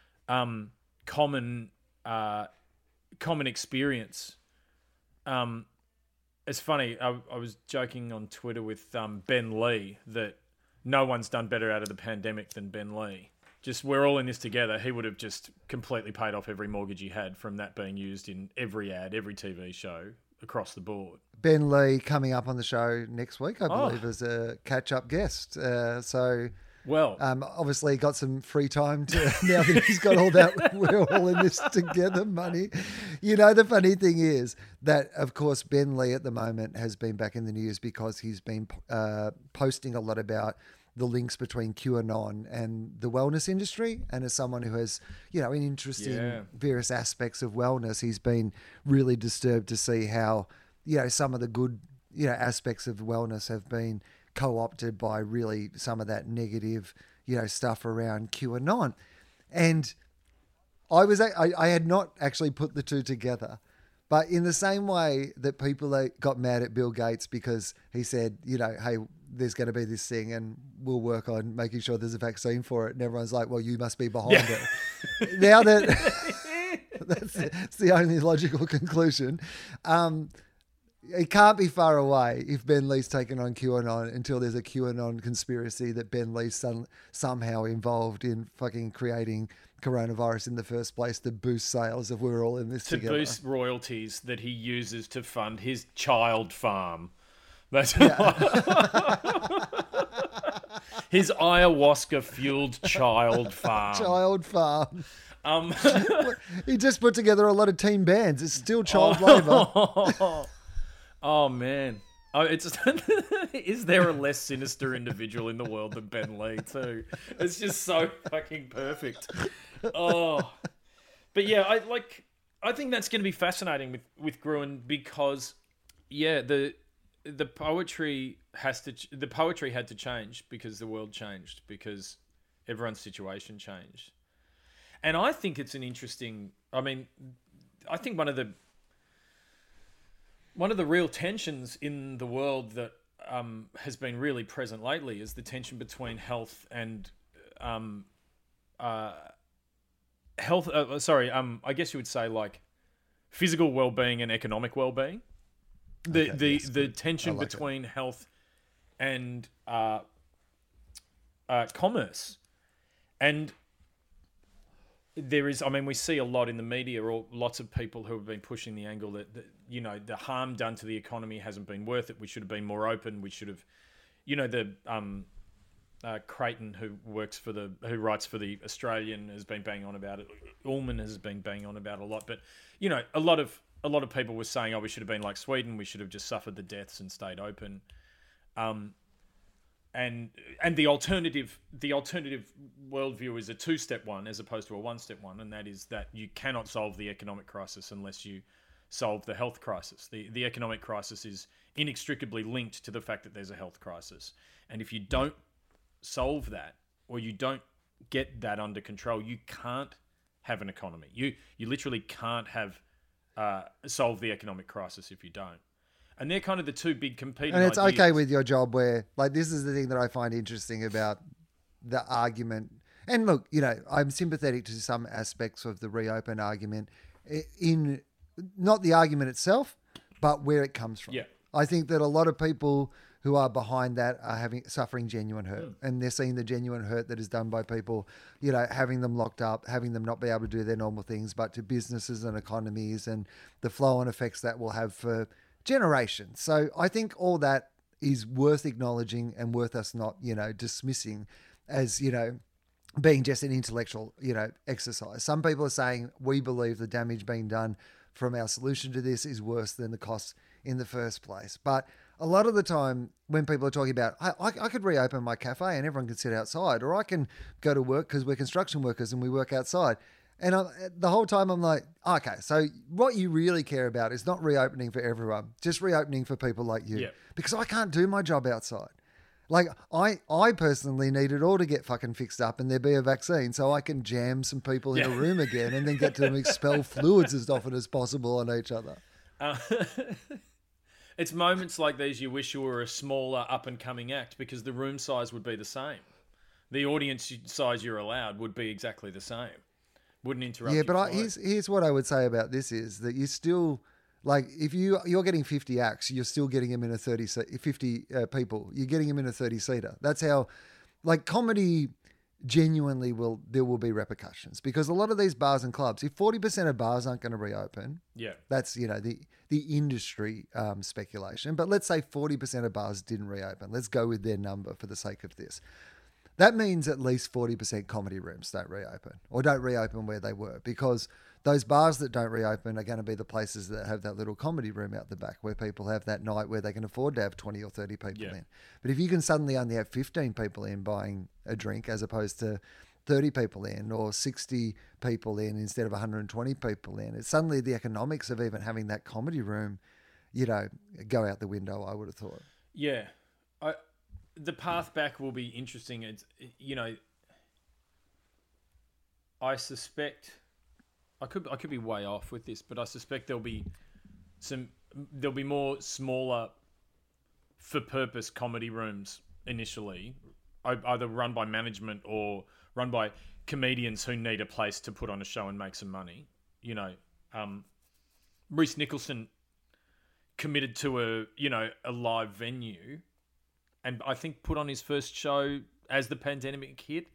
common experience. It's funny, I was joking on Twitter with Ben Lee that no one's done better out of the pandemic than Ben Lee. Just, we're all in this together. He would have just completely paid off every mortgage he had from that being used in every ad, every TV show across the board. Ben Lee coming up on the show next week, I believe, as a catch-up guest. Obviously got some free time to now that he's got all that we're all in this together money. The funny thing is that, of course, Ben Lee at the moment has been back in the news because he's been posting a lot about the links between QAnon and the wellness industry. And as someone who has, an interest in various aspects of wellness, he's been really disturbed to see how, some of the good, aspects of wellness have been co-opted by really some of that negative, stuff around QAnon. And I had not actually put the two together, but in the same way that people got mad at Bill Gates because he said, hey, there's going to be this thing and we'll work on making sure there's a vaccine for it. And everyone's like, well, you must be behind it. Now that that's the only logical conclusion. it can't be far away if Ben Lee's taken on QAnon until there's a QAnon conspiracy that Ben Lee's somehow involved in fucking creating coronavirus in the first place to boost sales if we're all in this together. To boost royalties that he uses to fund his child farm. That's his ayahuasca-fueled child farm. Child farm. He just put together a lot of teen bands. It's still child labour. Oh man. Is there a less sinister individual in the world than Ben Lee too? It's just so fucking perfect. Oh, but yeah, I think that's going to be fascinating with Gruen because, yeah, the poetry had to change because the world changed, because everyone's situation changed, and I think it's an interesting. I mean, I think one of the real tensions in the world that has been really present lately is the tension between health and I guess you would say like physical well-being and economic well-being. The tension between health and commerce. And there is, I mean, we see a lot in the media, or lots of people who have been pushing the angle that you know, the harm done to the economy hasn't been worth it. We should have been more open. We should have, you know, the Creighton, who writes for the Australian, has been banging on about it. Ullman has been banging on about it a lot. But you know, a lot of people were saying, oh, we should have been like Sweden. We should have just suffered the deaths and stayed open. And the alternative worldview is a two-step one as opposed to a one-step one, and that is that you cannot solve the economic crisis unless you solve the health crisis. The economic crisis is inextricably linked to the fact that there's a health crisis, and if you don't solve that, or you don't get that under control, you can't have an economy. You literally can't have solve the economic crisis if you don't. And they're kind of the two big competing ideas. And it's okay with your job where, like, this is the thing that I find interesting about the argument. And look, you know, I'm sympathetic to some aspects of the reopen argument, in not the argument itself, but where it comes from. Yeah. I think that a lot of people who are behind that are suffering genuine hurt, and they're seeing the genuine hurt that is done by people, you know, having them locked up, having them not be able to do their normal things, but to businesses and economies, and the flow-on effects that will have for generations. So I think all that is worth acknowledging and worth us not, you know, dismissing as, you know, being just an intellectual, you know, exercise. Some people are saying we believe the damage being done from our solution to this is worse than the costs in the first place. But a lot of the time when people are talking about, I could reopen my cafe and everyone can sit outside, or I can go to work because we're construction workers and we work outside. And the whole time I'm like, okay, so what you really care about is not reopening for everyone, just reopening for people like you. Yeah. Because I can't do my job outside. Like, I personally need it all to get fucking fixed up and there be a vaccine so I can jam some people in a room again and then get to them expel fluids as often as possible on each other. It's moments like these you wish you were a smaller up-and-coming act, because the room size would be the same. The audience size you're allowed would be exactly the same. Wouldn't interrupt. Yeah, but here's what I would say about this is that you still, like, if you're getting 50 acts, you're still getting them in a 50 people. You're getting them in a 30-seater. That's how, like, comedy genuinely there will be repercussions, because a lot of these bars and clubs, if 40% of bars aren't going to reopen, that's, you know, the industry speculation. But let's say 40% of bars didn't reopen. Let's go with their number for the sake of this. That means at least 40% comedy rooms don't reopen, or don't reopen where they were, because those bars that don't reopen are going to be the places that have that little comedy room out the back where people have that night where they can afford to have 20 or 30 people in. But if you can suddenly only have 15 people in buying a drink as opposed to 30 people in, or 60 people in instead of 120 people in, it's suddenly the economics of even having that comedy room, you know, go out the window, I would have thought. Yeah. The path back will be interesting. It's, you know, I suspect I could be way off with this, but I suspect there'll be more smaller for purpose comedy rooms initially, either run by management or run by comedians who need a place to put on a show and make some money. You know, Reece Nicholson committed to a live venue, and I think put on his first show as the pandemic hit,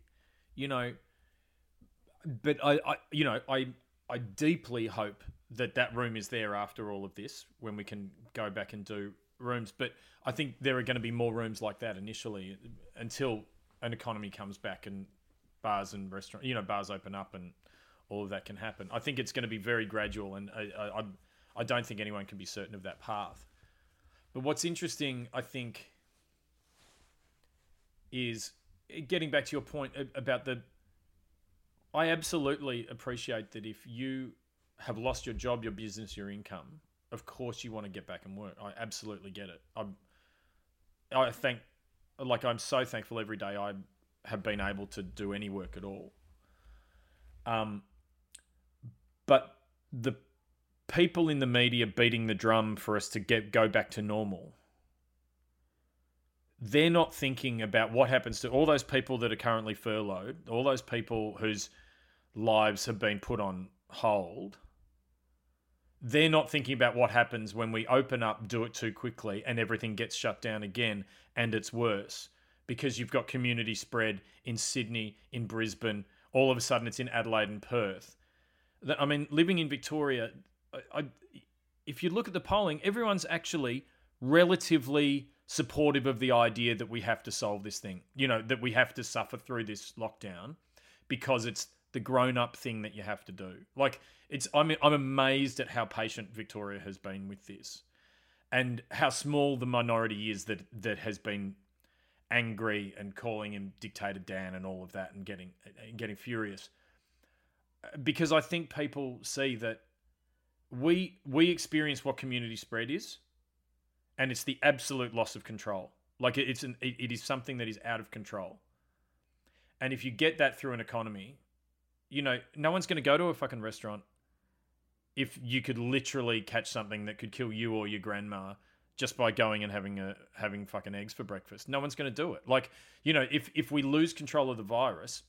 but I deeply hope that room is there after all of this, when we can go back and do rooms. But I think there are going to be more rooms like that initially until an economy comes back and bars and restaurants, bars open up and all of that can happen. I think it's going to be very gradual, and I don't think anyone can be certain of that path. But what's interesting, I think, is getting back to your point about I absolutely appreciate that if you have lost your job, your business, your income, of course you want to get back and work. I absolutely get it. I'm so thankful every day I have been able to do any work at all. But the people in the media beating the drum for us to go back to normal, they're not thinking about what happens to all those people that are currently furloughed, all those people whose lives have been put on hold. They're not thinking about what happens when we open up, do it too quickly, and everything gets shut down again, and it's worse because you've got community spread in Sydney, in Brisbane, all of a sudden it's in Adelaide and Perth. I mean, living in Victoria, if you look at the polling, everyone's actually relatively supportive of the idea that we have to solve this thing, that we have to suffer through this lockdown because it's the grown-up thing that you have to do. I'm amazed at how patient Victoria has been with this, and how small the minority is that has been angry and calling him Dictator Dan and all of that, and getting furious. Because I think people see that we experience what community spread is, and it's the absolute loss of control. It is something that is out of control. And if you get that through an economy, no one's going to go to a fucking restaurant if you could literally catch something that could kill you or your grandma just by going and having fucking eggs for breakfast. No one's going to do it. If we lose control of the virus,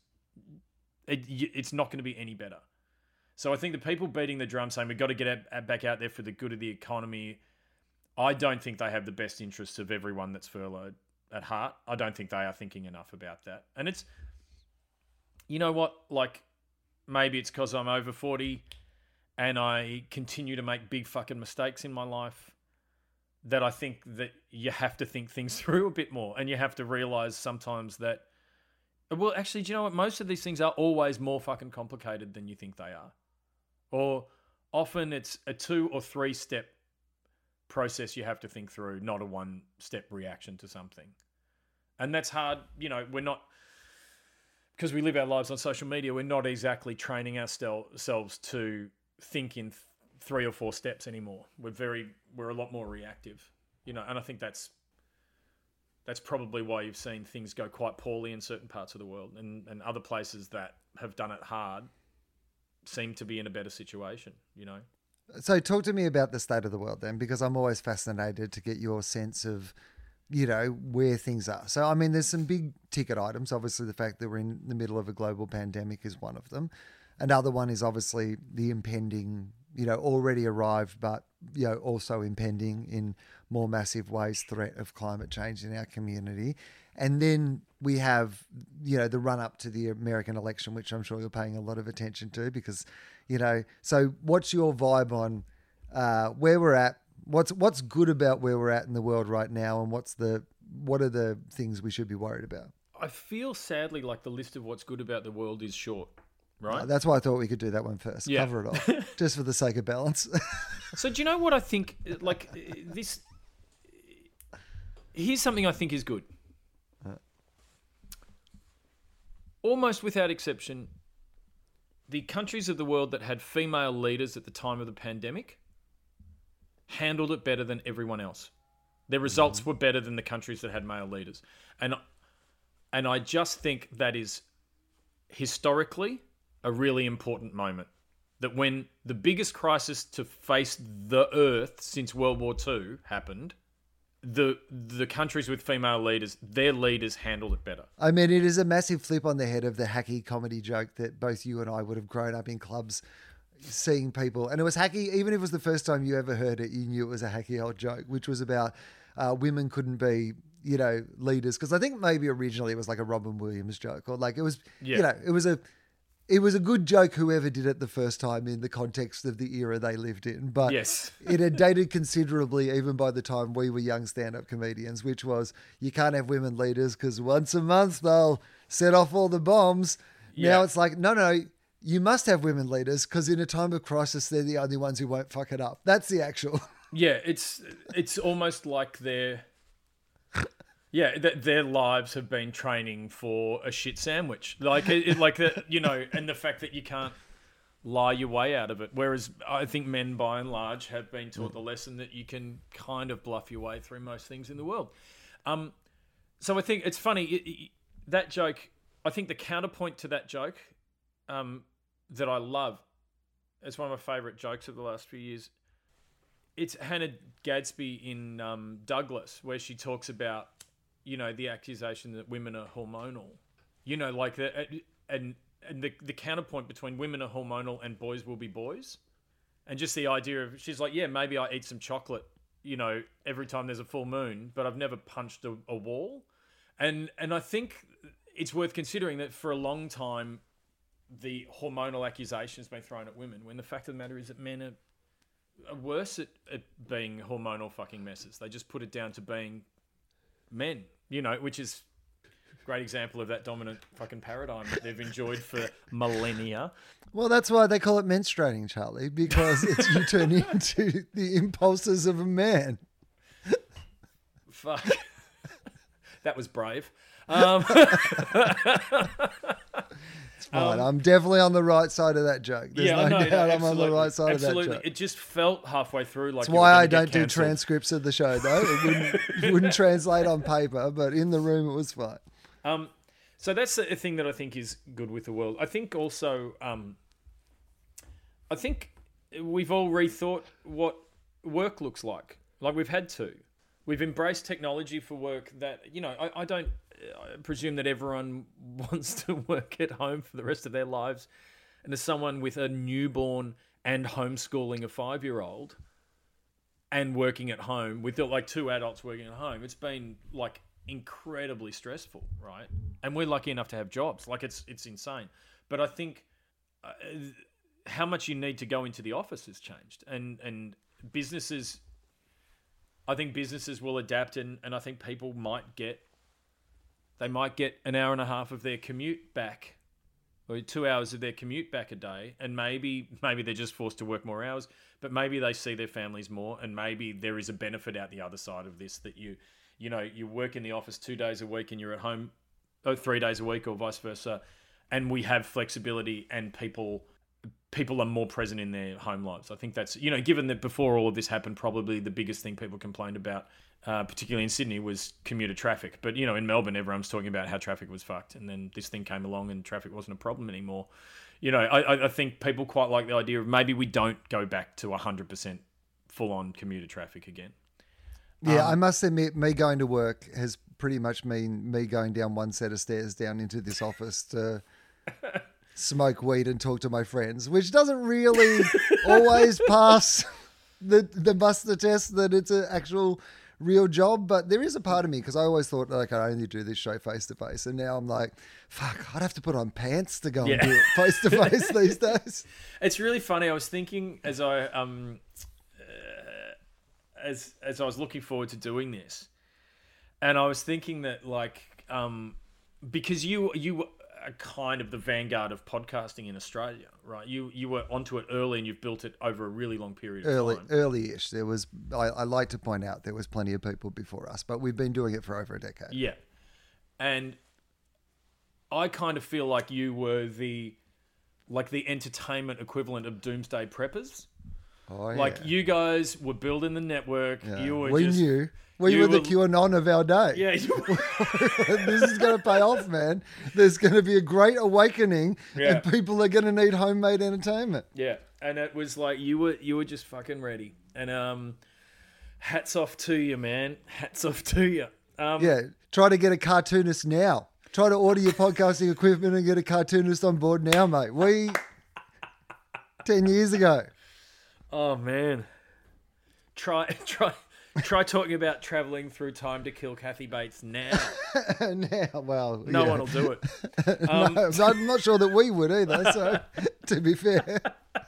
it's not going to be any better. So I think the people beating the drum saying we've got to get back out there for the good of the economy, I don't think they have the best interests of everyone that's furloughed at heart. I don't think they are thinking enough about that. And it's, you know what, maybe it's because I'm over 40 and I continue to make big fucking mistakes in my life, that I think that you have to think things through a bit more, and you have to realize sometimes that, well, actually, do you know what? Most of these things are always more fucking complicated than you think they are. Or often it's a 2 or 3 step process you have to think through, not a 1-step reaction to something. And that's hard. We're not, because we live our lives on social media, we're not exactly training ourselves to think in 3 or 4 steps anymore. We're a lot more reactive, and I think that's probably why you've seen things go quite poorly in certain parts of the world, and other places that have done it hard seem to be in a better situation, So talk to me about the state of the world then, because I'm always fascinated to get your sense of, where things are. So, I mean, there's some big ticket items. Obviously, the fact that we're in the middle of a global pandemic is one of them. Another one is obviously the impending, already arrived, but, also impending in more massive ways, threat of climate change in our community. And then we have, the run up to the American election, which I'm sure you're paying a lot of attention to because, so what's your vibe on where we're at? What's good about where we're at in the world right now, and what are the things we should be worried about? I feel sadly like the list of what's good about the world is short, right? That's why I thought we could do that one first. Yeah. Cover it off, just for the sake of balance. So do you know what I think? Here's something I think is good. Almost without exception, the countries of the world that had female leaders at the time of the pandemic handled it better than everyone else. Their results were better than the countries that had male leaders. And I just think that is historically a really important moment. That when the biggest crisis to face the earth since World War II happened, the countries with female leaders, their leaders handled it better. I mean, it is a massive flip on the head of the hacky comedy joke that both you and I would have grown up in clubs, seeing people, and it was hacky. Even if it was the first time you ever heard it, you knew it was a hacky old joke, which was about women couldn't be, leaders. Because I think maybe originally it was like a Robin Williams joke, or like it was, it was a good joke, whoever did it the first time in the context of the era they lived in. But yes, it had dated considerably even by the time we were young stand-up comedians, which was you can't have women leaders because once a month they'll set off all the bombs. Yeah. Now it's like, no, you must have women leaders because in a time of crisis, they're the only ones who won't fuck it up. That's the actual... Yeah, it's almost like their lives have been training for a shit sandwich, and the fact that you can't lie your way out of it. Whereas I think men, by and large, have been taught the lesson that you can kind of bluff your way through most things in the world. So I think it's funny that joke. I think the counterpoint to that joke that I love, it's one of my favourite jokes of the last few years. It's Hannah Gadsby in Douglas, where she talks about, the accusation that women are hormonal. And the counterpoint between women are hormonal and boys will be boys. And just the idea of, she's like, yeah, maybe I eat some chocolate, every time there's a full moon, but I've never punched a wall. And I think it's worth considering that for a long time, the hormonal accusation has been thrown at women, when the fact of the matter is that men are worse at being hormonal fucking messes. They just put it down to being men, which is a great example of that dominant fucking paradigm that they've enjoyed for millennia. Well, that's why they call it menstruating, Charlie, because you turn into the impulses of a man. Fuck. That was brave. It's fine. I'm definitely on the right side of that joke. There's no doubt I'm on the right side of that joke. It just felt halfway through like... That's why I don't do transcripts of the show, though. It wouldn't translate on paper, but in the room it was fine. So that's a thing that I think is good with the world. I think also... I think we've all rethought what work looks like. Like, we've had to. We've embraced technology for work that, I don't presume that everyone wants to work at home for the rest of their lives. And as someone with a newborn and homeschooling a 5-year-old and working at home with like two adults working at home, it's been like incredibly stressful, right? And we're lucky enough to have jobs. Like, it's insane. But I think how much you need to go into the office has changed. And businesses... I think businesses will adapt, and I think people might get an hour and a half of their commute back, or 2 hours of their commute back a day, and maybe they're just forced to work more hours, but maybe they see their families more, and maybe there is a benefit out the other side of this, that you work in the office 2 days a week and you're at home 3 days a week, or vice versa, and we have flexibility, and people are more present in their home lives. I think that's, given that before all of this happened, probably the biggest thing people complained about, particularly in Sydney, was commuter traffic. But, in Melbourne, everyone's talking about how traffic was fucked. And then this thing came along and traffic wasn't a problem anymore. I think people quite like the idea of maybe we don't go back to 100% full-on commuter traffic again. Yeah, I must admit, me going to work has pretty much mean me going down one set of stairs down into this office to... smoke weed and talk to my friends, which doesn't really always pass the muster test that it's an actual real job. But there is a part of me, because I always thought like I only do this show face to face, and now I'm like, fuck, I'd have to put on pants to go and do it face to face these days. It's really funny. I was thinking as I as I was looking forward to doing this, and I was thinking that because you are kind of the vanguard of podcasting in Australia, right? You were onto it early, and you've built it over a really long period of time. Early-ish. There was, I like to point out, there was plenty of people before us, but we've been doing it for over a decade. Yeah. And I kind of feel like you were the entertainment equivalent of Doomsday Preppers. Oh, yeah. Like, you guys were building the network. Yeah. You were we knew. We were the QAnon of our day. Yeah. This is going to pay off, man. There's going to be a great awakening, and people are going to need homemade entertainment. Yeah. And it was like you were just fucking ready. And hats off to you, man. Hats off to you. Try to get a cartoonist now. Try to order your podcasting equipment and get a cartoonist on board now, mate. 10 years ago. Oh man, try talking about traveling through time to kill Kathy Bates now. Well, no one will do it. No, I'm not sure that we would either. So, to be fair.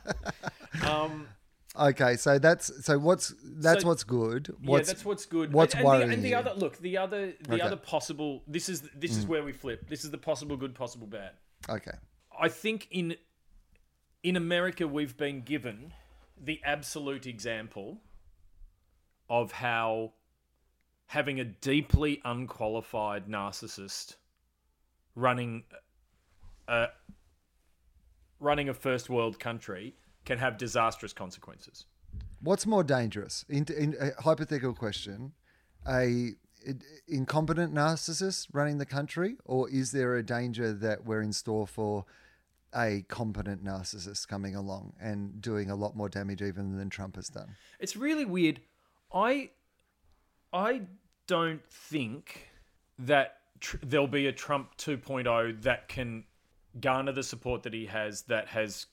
Okay, so that's what's good. That's what's good. What's worrying and the you? other possible. This is where we flip. This is the possible good, possible bad. Okay. I think in America we've been given the absolute example of how having a deeply unqualified narcissist running a first world country can have disastrous consequences. What's more dangerous? In a hypothetical question, a incompetent narcissist running the country, or is there a danger that we're in store for a competent narcissist coming along and doing a lot more damage even than Trump has done? It's really weird. I don't think that there'll be a Trump 2.0 that can garner the support that he has, that has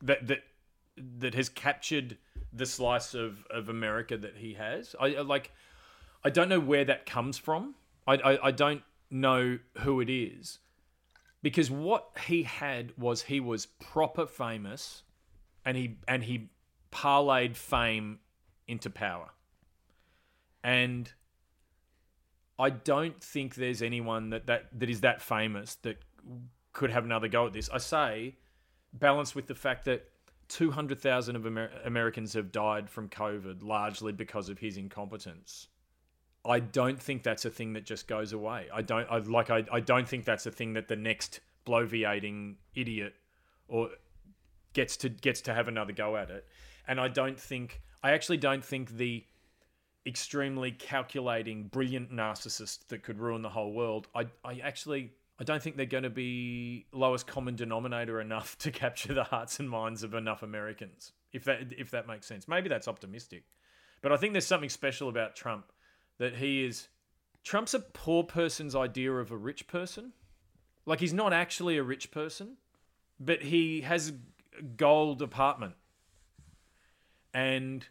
captured the slice of America that he has. I don't know where that comes from. I don't know who it is, because what he had was he was proper famous, and he parlayed fame into power. And I don't think there's anyone that is that famous that could have another go at this. I say, balanced with the fact that 200,000 of Americans have died from COVID, largely because of his incompetence. I don't think that's a thing that just goes away. I don't think that's a thing that the next bloviating idiot or gets to have another go at it. And I actually don't think the extremely calculating, brilliant narcissist that could ruin the whole world, I don't think they're going to be lowest common denominator enough to capture the hearts and minds of enough Americans, if that makes sense. Maybe that's optimistic. But I think there's something special about Trump, that Trump's a poor person's idea of a rich person. Like, he's not actually a rich person, but he has a gold apartment. And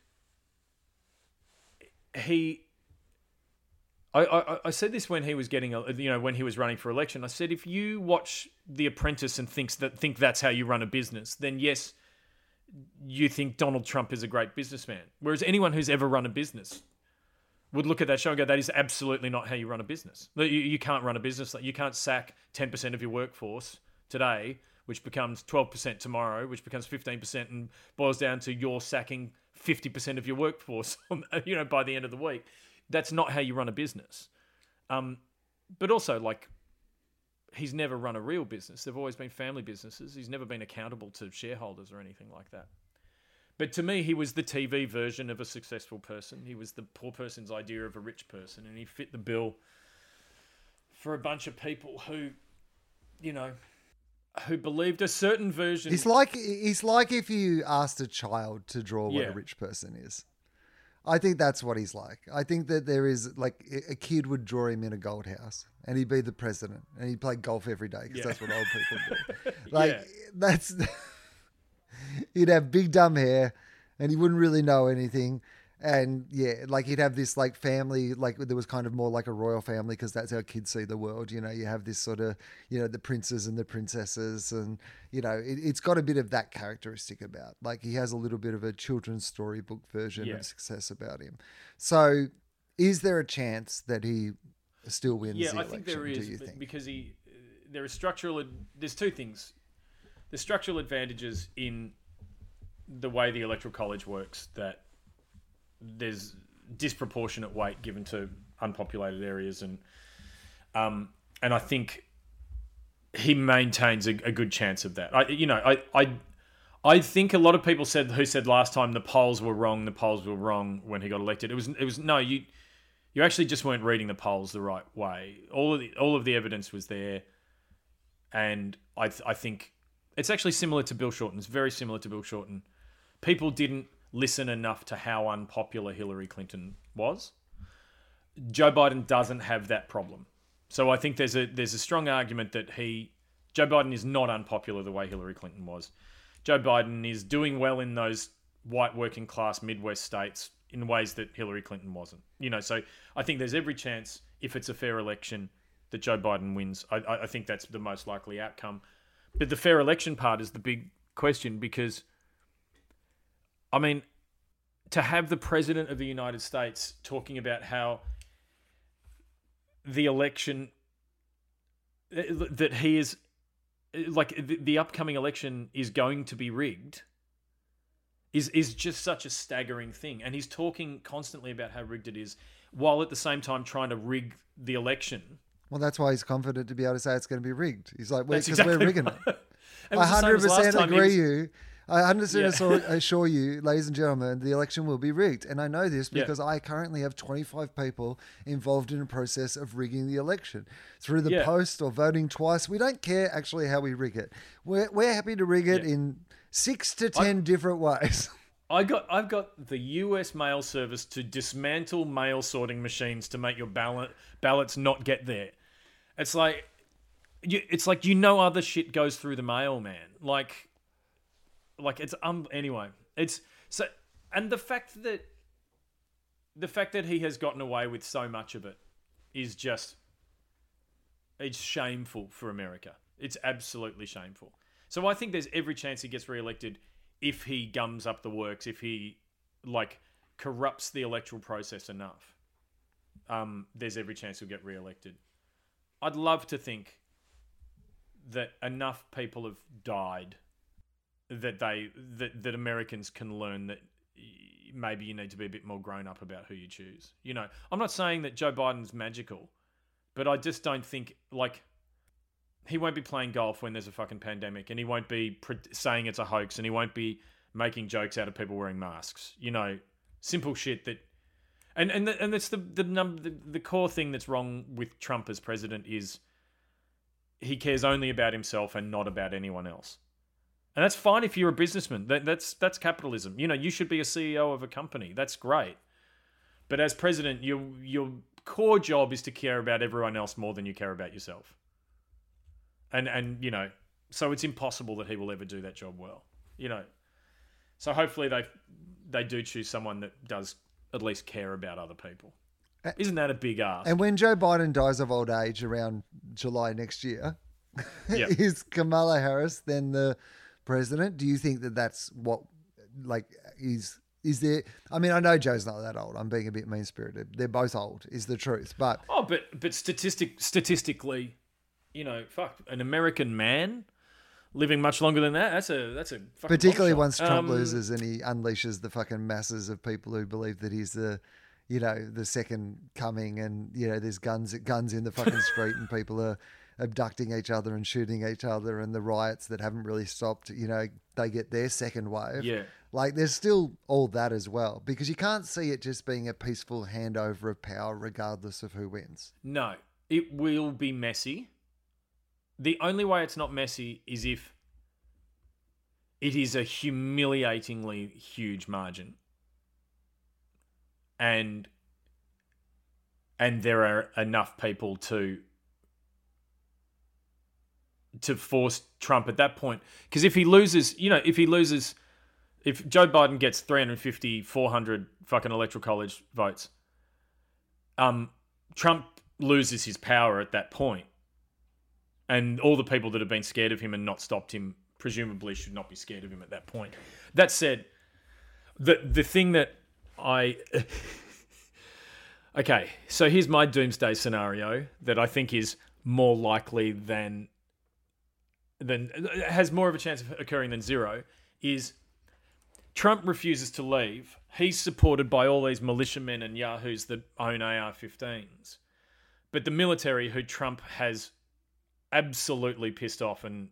I said this when he was when he was running for election. I said, if you watch The Apprentice and think that's how you run a business, then yes, you think Donald Trump is a great businessman. Whereas anyone who's ever run a business would look at that show and go, that is absolutely not how you run a business. You can't run a business. You can't sack 10% of your workforce today, which becomes 12% tomorrow, which becomes 15%, and boils down to you're sacking 50% of your workforce, by the end of the week. That's not how you run a business. But also, he's never run a real business. They've always been family businesses. He's never been accountable to shareholders or anything like that. But to me, he was the TV version of a successful person. He was the poor person's idea of a rich person, and he fit the bill for a bunch of people who believed a certain version. It's like if you asked a child to draw what a rich person is. I think that's what he's like. I think that there is, a kid would draw him in a gold house and he'd be the president and he'd play golf every day because that's what old people do. That's... He'd have big dumb hair and he wouldn't really know anything. And he'd have this family, there was kind of more like a royal family because that's how kids see the world. You have this sort of, the princes and the princesses, and, it's got a bit of that characteristic about. He has a little bit of a children's storybook version of success about him. So is there a chance that he still wins the election? I think there is, because there's two things. There's structural advantages in the way the Electoral College works, that there's disproportionate weight given to unpopulated areas, and I think he maintains a good chance of that. I think a lot of people who said last time the polls were wrong when he got elected. It was no, you actually just weren't reading the polls the right way. All of the evidence was there, and I think it's actually similar to Bill Shorten. It's very similar to Bill Shorten. People didn't listen enough to how unpopular Hillary Clinton was. Joe Biden doesn't have that problem. So I think there's a strong argument that Joe Biden is not unpopular the way Hillary Clinton was. Joe Biden is doing well in those white working class Midwest states in ways that Hillary Clinton wasn't. So I think there's every chance, if it's a fair election, that Joe Biden wins. I think that's the most likely outcome. But the fair election part is the big question because, I mean, to have the President of the United States talking about how the election, that he is, like, the upcoming election is going to be rigged is just such a staggering thing. And he's talking constantly about how rigged it is, while at the same time trying to rig the election. Well, that's why he's confident to be able to say it's going to be rigged. He's like, because exactly we're rigging right. it. I 100% agree I 100% assure you, ladies and gentlemen, the election will be rigged. And I know this because I currently have 25 people involved in a process of rigging the election through the post or voting twice. We don't care actually how we rig it. We're happy to rig it in 6 to 10 different ways. I've got the US mail service to dismantle mail sorting machines to make your ballots not get there. It's like other shit goes through the mail, man. Like it's anyway. It's so, and the fact that he has gotten away with so much of it is just, it's shameful for America. It's absolutely shameful. So I think there's every chance he gets reelected if he gums up the works, if he corrupts the electoral process enough. There's every chance he'll get reelected. I'd love to think that enough people have died that Americans can learn that maybe you need to be a bit more grown up about who you choose. I'm not saying that Joe Biden's magical, but I just don't think, he won't be playing golf when there's a fucking pandemic, and he won't be saying it's a hoax, and he won't be making jokes out of people wearing masks. Simple shit that, and that's the core thing that's wrong with Trump as president is he cares only about himself and not about anyone else. And that's fine if you're a businessman. That's capitalism. You should be a CEO of a company. That's great. But as president, your core job is to care about everyone else more than you care about yourself. And so it's impossible that he will ever do that job well. So hopefully they do choose someone that does at least care about other people. Isn't that a big ask? And when Joe Biden dies of old age around July next year, is Kamala Harris then the president? Do you think that that's what, is there? I mean, I know Joe's not that old. I'm being a bit mean-spirited. They're both old, is the truth. But statistically, an American man living much longer than that, that's a fucking particularly once Trump loses and he unleashes the fucking masses of people who believe that he's the second coming, and there's guns in the fucking street and people are abducting each other and shooting each other, and the riots that haven't really stopped, they get their second wave. Yeah. There's still all that as well, because you can't see it just being a peaceful handover of power regardless of who wins. No, it will be messy. The only way it's not messy is if it is a humiliatingly huge margin. And there are enough people to force Trump at that point. Because if Joe Biden gets 350, 400 fucking electoral college votes, Trump loses his power at that point. And all the people that have been scared of him and not stopped him presumably should not be scared of him at that point. That said, the thing that okay, so here's my doomsday scenario that I think is more likely than has more of a chance of occurring than zero, is Trump refuses to leave. He's supported by all these militiamen and yahoos that own AR-15s. But the military, who Trump has absolutely pissed off and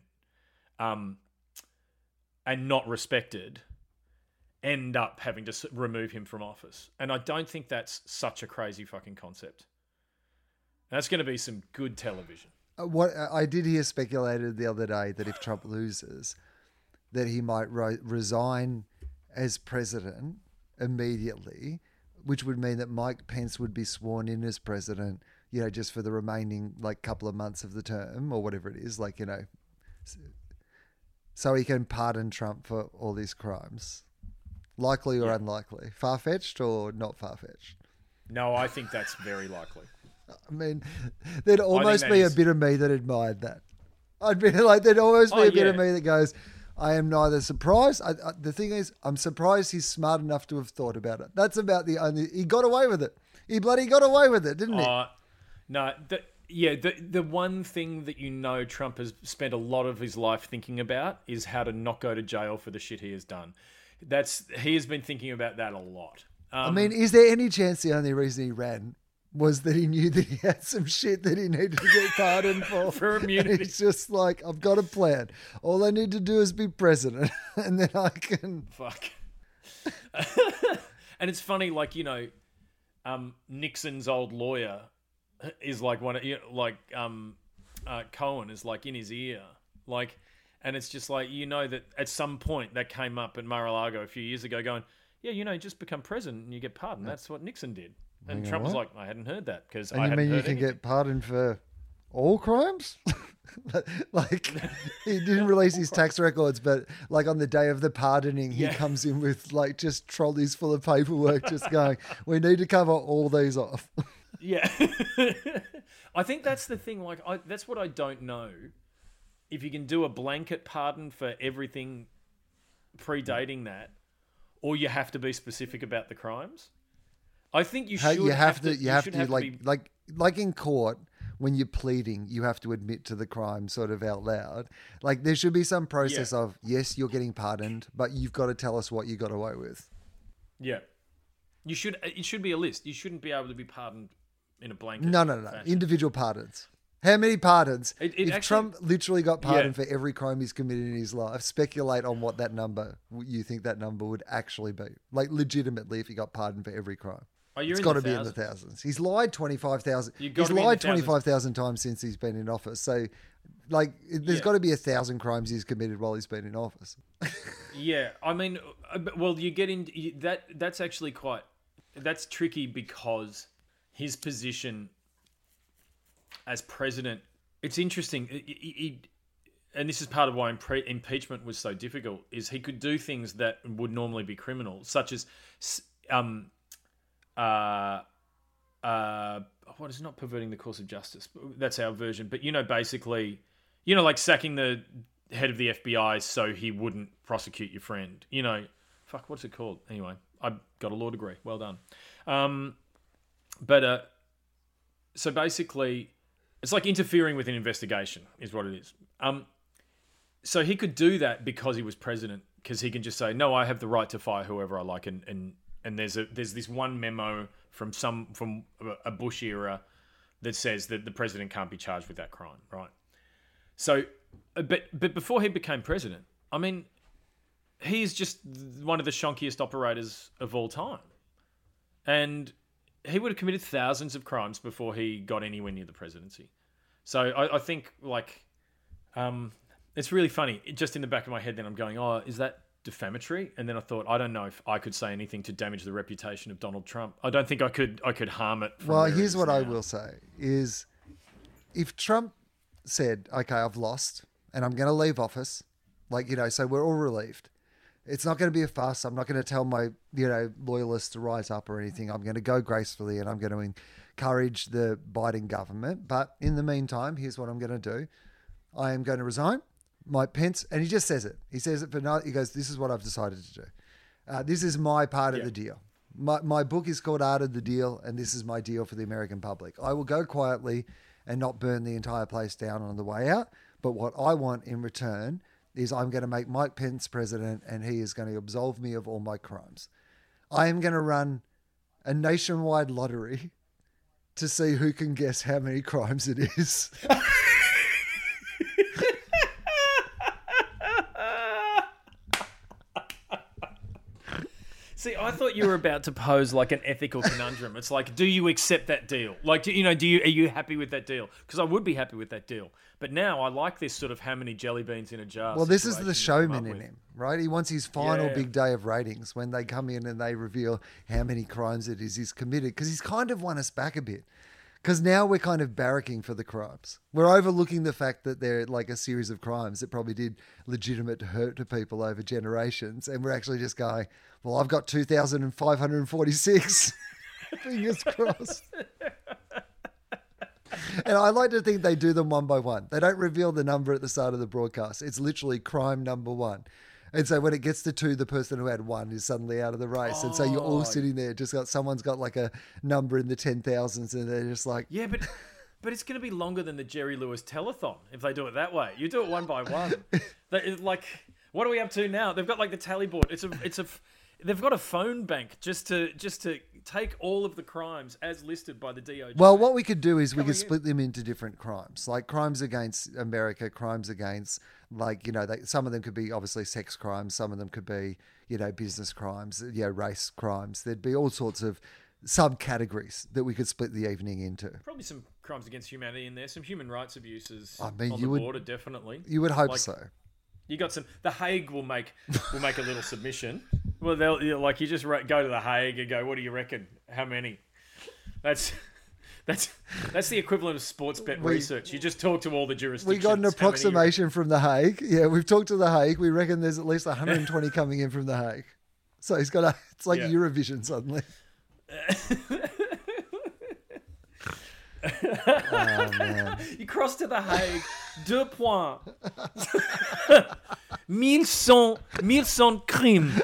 not respected, end up having to remove him from office. And I don't think that's such a crazy fucking concept. That's going to be some good television. What I did hear speculated the other day that if Trump loses, that he might resign as president immediately, which would mean that Mike Pence would be sworn in as president, just for the remaining couple of months of the term or whatever it is, so he can pardon Trump for all these crimes. Likely or unlikely? Far-fetched or not far-fetched? No, I think that's very likely. I mean, there'd almost be a bit of me that admired that. I'd be like, there'd almost be a bit of me that goes, I am neither surprised. The thing is, I'm surprised he's smart enough to have thought about it. That's about the only... He got away with it. He bloody got away with it, didn't he? No, the one thing that Trump has spent a lot of his life thinking about is how to not go to jail for the shit he has done. He has been thinking about that a lot. I mean, is there any chance the only reason he ran was that he knew that he had some shit that he needed to get pardoned for? For immunity. It's just like, I've got a plan. All I need to do is be president, and then I can... Fuck. And it's funny, like, Nixon's old lawyer is like Cohen is like in his ear. Like, and it's just like, that at some point that came up at Mar-a-Lago a few years ago going, yeah, just become president and you get pardoned. That's what Nixon did. And Trump was like, I hadn't heard that because I hadn't heard you mean you can anything. get pardoned for all crimes? Like, he didn't release his tax records, but like on the day of the pardoning, he comes in with like just trolleys full of paperwork just going, we need to cover all these off. Yeah. I think that's the thing. Like, that's what I don't know. If you can do a blanket pardon for everything predating that, or you have to be specific about the crimes. I think you should. You have to like in court when you're pleading, you have to admit to the crime sort of out loud. Like there should be some process of yes, you're getting pardoned, but you've got to tell us what you got away with. Yeah, you should. It should be a list. You shouldn't be able to be pardoned in a blanket. No. Fashion. Individual pardons. How many pardons? If actually, Trump literally got pardoned for every crime he's committed in his life, speculate on what that number, you think that number would actually be. Like legitimately, if he got pardoned for every crime. It's got to be in the thousands. He's lied 25,000. He's lied 25,000 times since he's been in office. So, like, there's got to be 1,000 crimes he's committed while he's been in office. Yeah, I mean, well, you get into that. That's actually that's tricky because his position as president. It's interesting. And this is part of why impeachment was so difficult. Is he could do things that would normally be criminal, such as what is not perverting the course of justice? That's our version. But, basically, like sacking the head of the FBI so he wouldn't prosecute your friend. What's it called? Anyway, I got a law degree. Well done. So basically, it's like interfering with an investigation is what it is. So he could do that because he was president, because he can just say, no, I have the right to fire whoever I like. And there's this one memo from a Bush era that says that the president can't be charged with that crime, right? So, but before he became president, I mean, he's just one of the shonkiest operators of all time, and he would have committed thousands of crimes before he got anywhere near the presidency. So I think it's really funny. Just in the back of my head, then I'm going, oh, is that defamatory? And then I thought, I don't know if I could say anything to damage the reputation of Donald Trump. I don't think I could harm it. Well, here's what I will say is if Trump said, okay, I've lost and I'm going to leave office, so we're all relieved. It's not going to be a fuss. I'm not going to tell my, loyalists to rise up or anything. I'm going to go gracefully and I'm going to encourage the Biden government. But in the meantime, here's what I'm going to do. I am going to resign. Mike Pence, and he just says it. He says it for no. He goes, "This is what I've decided to do. This is my part of the deal. My book is called Art of the Deal, and this is my deal for the American public. I will go quietly and not burn the entire place down on the way out. But what I want in return is I'm going to make Mike Pence president, and he is going to absolve me of all my crimes. I am going to run a nationwide lottery to see who can guess how many crimes it is." See, I thought you were about to pose like an ethical conundrum. It's like, do you accept that deal? Like, are you happy with that deal? Because I would be happy with that deal. But now I like this sort of how many jelly beans in a jar. Well, this is the showman in him, right? He wants his final big day of ratings when they come in and they reveal how many crimes it is he's committed. Because he's kind of won us back a bit. Because now we're kind of barracking for the crimes. We're overlooking the fact that they're like a series of crimes that probably did legitimate hurt to people over generations. And we're actually just going, well, I've got 2,546. Fingers crossed. And I like to think they do them one by one. They don't reveal the number at the start of the broadcast. It's literally crime number 1. And so when it gets to 2, the person who had 1 is suddenly out of the race. And so you're all sitting there, someone's got like a number in the 10,000s and they're just like... Yeah, but it's going to be longer than the Jerry Lewis telethon if they do it that way. You do it one by one. Like, what are we up to now? They've got like the tally board. They've got a phone bank just to take all of the crimes as listed by the DOJ. Well, what we could do is we could split them into different crimes, like crimes against America, crimes against, like, you know, some of them could be obviously sex crimes. Some of them could be, you know, business crimes, you know, race crimes. There'd be all sorts of subcategories that we could split the evening into. Probably some crimes against humanity in there, some human rights abuses border, definitely. You would hope so. You got some. The Hague will make a little submission. Well, you just go to the Hague and go, what do you reckon? How many? That's the equivalent of sports bet research. You just talk to all the jurisdictions. We got an approximation from the Hague. Yeah, we've talked to the Hague. We reckon there's at least 120 coming in from the Hague. So it's like Eurovision suddenly. Oh, man. You cross to the Hague. 2 points. 1100 crimes.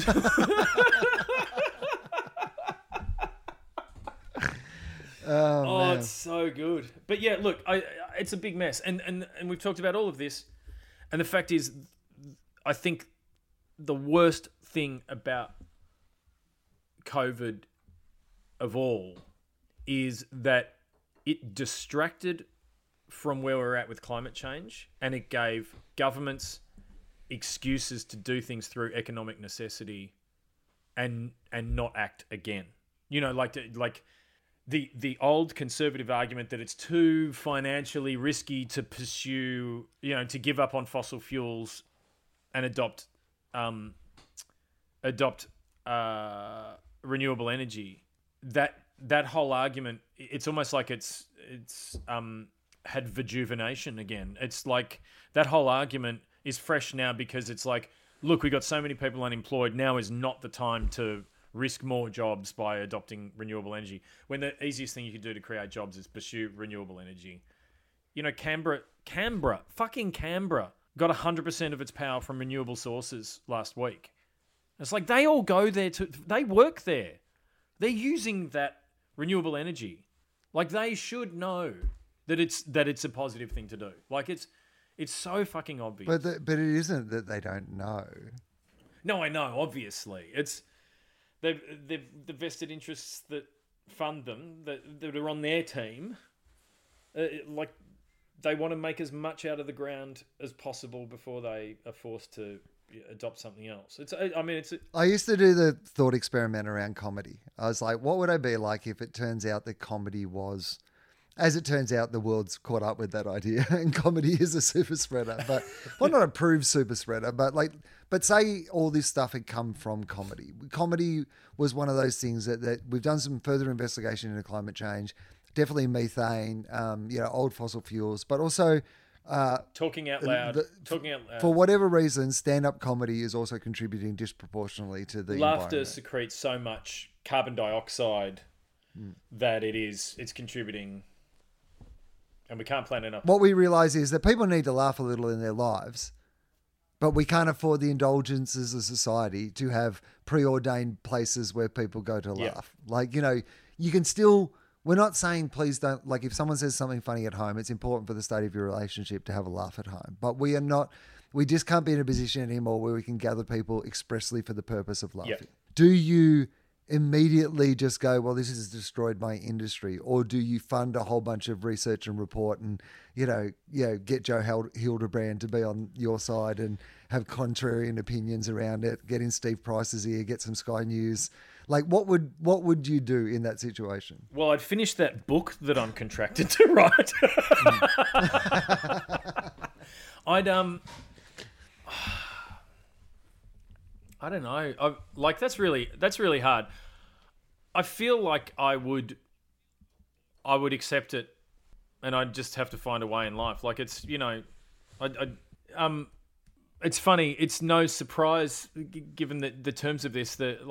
Oh, it's so good. But yeah, look, it's a big mess. And we've talked about all of this. And the fact is, I think the worst thing about COVID of all is that it distracted from where we're at with climate change, and it gave governments excuses to do things through economic necessity and not act again. You know, like the old conservative argument that it's too financially risky to pursue, you know, to give up on fossil fuels and adopt renewable energy. That whole argument, it's almost like it's had rejuvenation again. It's like that whole argument is fresh now because it's like, look, we got so many people unemployed. Now is not the time to risk more jobs by adopting renewable energy, when the easiest thing you can do to create jobs is pursue renewable energy. You know, Canberra got 100% of its power from renewable sources last week. It's like they all go there they work there. They're using that renewable energy. Like, they should know that it's a positive thing to do. Like, it's so fucking obvious. But it isn't that they don't know. No, I know. Obviously, it's they've the vested interests that fund them that are on their team. Like, they want to make as much out of the ground as possible before they are forced to adopt something else. I used to do the thought experiment around comedy. I was like, what would I be like if it turns out that comedy was, as it turns out, the world's caught up with that idea and comedy is a super spreader, but well, not a proved super spreader, but say all this stuff had come from comedy. Comedy was one of those things that we've done some further investigation into climate change, definitely methane, old fossil fuels, but also talking out loud. For whatever reason, stand-up comedy is also contributing disproportionately to the laughter secretes so much carbon dioxide that it's contributing, and we can't plan enough. What we realise is that people need to laugh a little in their lives, but we can't afford the indulgences of society to have preordained places where people go to laugh. Like, you know, you can still... We're not saying please don't, like, if someone says something funny at home, it's important for the state of your relationship to have a laugh at home. But we just can't be in a position anymore where we can gather people expressly for the purpose of laughing. Yep. Do you immediately just go, well, this has destroyed my industry? Or do you fund a whole bunch of research and report and, get Joe Hildebrand to be on your side and have contrarian opinions around it, get in Steve Price's ear, get some Sky News? Like, what would you do in that situation? Well, I'd finish that book that I'm contracted to write. I don't know. That's really hard. I feel like I would I would accept it, and I'd just have to find a way in life. Like it's, it's funny. It's no surprise given the terms of this that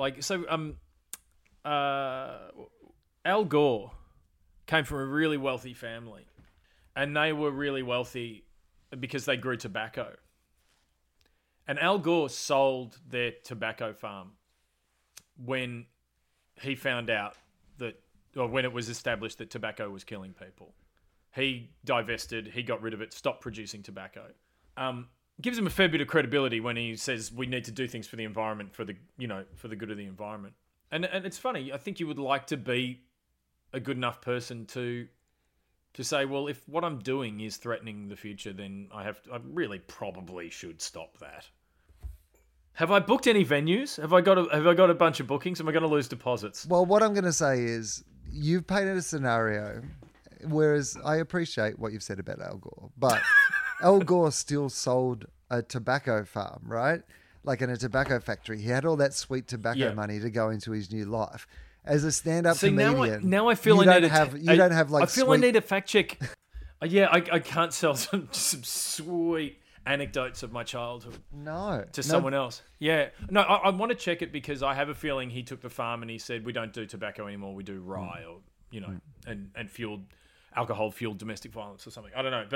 Al Gore came from a really wealthy family, and they were really wealthy because they grew tobacco. And Al Gore sold their tobacco farm when he found out or when it was established that tobacco was killing people. He divested, he got rid of it, stopped producing tobacco. Gives him a fair bit of credibility when he says we need to do things for the environment, for the good of the environment. And it's funny, I think you would like to be a good enough person to say, well, if what I'm doing is threatening the future, then I really probably should stop that. Have I booked any venues? Have I got a bunch of bookings? Am I going to lose deposits? Well, what I'm going to say is you've painted a scenario, whereas I appreciate what you've said about Al Gore, but Al Gore still sold a tobacco farm, right? Like in a tobacco factory. He had all that sweet tobacco money to go into his new life. As a stand-up comedian, now I feel I need a fact check. I can't sell some sweet anecdotes of my childhood to someone else. Yeah. No, I want to check it because I have a feeling he took the farm and he said, we don't do tobacco anymore, we do rye or, and alcohol-fueled domestic violence or something. I don't know.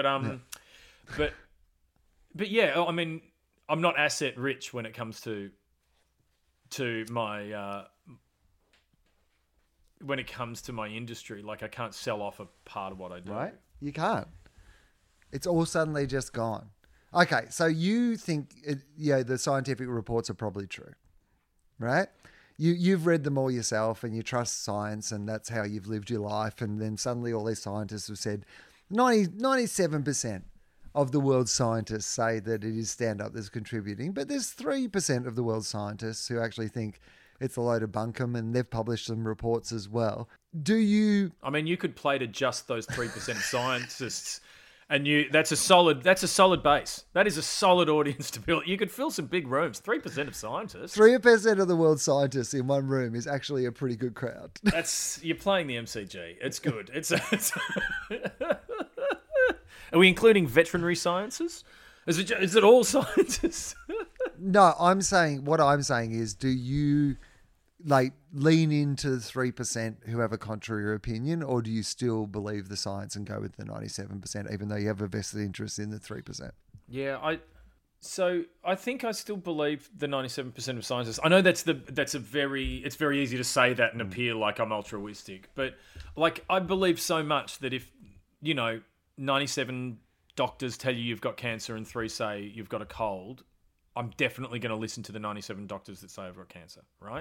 But yeah, I mean, I'm not asset rich when it comes to my... when it comes to my industry, like I can't sell off a part of what I do. Right? You can't. It's all suddenly just gone. Okay, so you think the scientific reports are probably true, right? You've read them all yourself and you trust science and that's how you've lived your life. And then suddenly all these scientists have said 97% of the world's scientists say that it is stand-up that's contributing. But there's 3% of the world's scientists who actually think it's a load of bunkum, and they've published some reports as well. Do you... I mean, you could play to just those 3% of scientists, and that's a solid base. That is a solid audience to build. You could fill some big rooms. 3% of scientists. 3% of the world's scientists in one room is actually a pretty good crowd. You're playing the MCG. It's good. Are we including veterinary sciences? Is it all scientists? No, what I'm saying is, do you lean into the 3% who have a contrary opinion, or do you still believe the science and go with the 97%, even though you have a vested interest in the 3%? Yeah, I think I still believe the 97% of scientists. I know it's very easy to say that and appear like I'm altruistic, but I believe so much that if 97 doctors tell you've got cancer and 3 say you've got a cold, I'm definitely going to listen to the 97 doctors that say I've got cancer, right?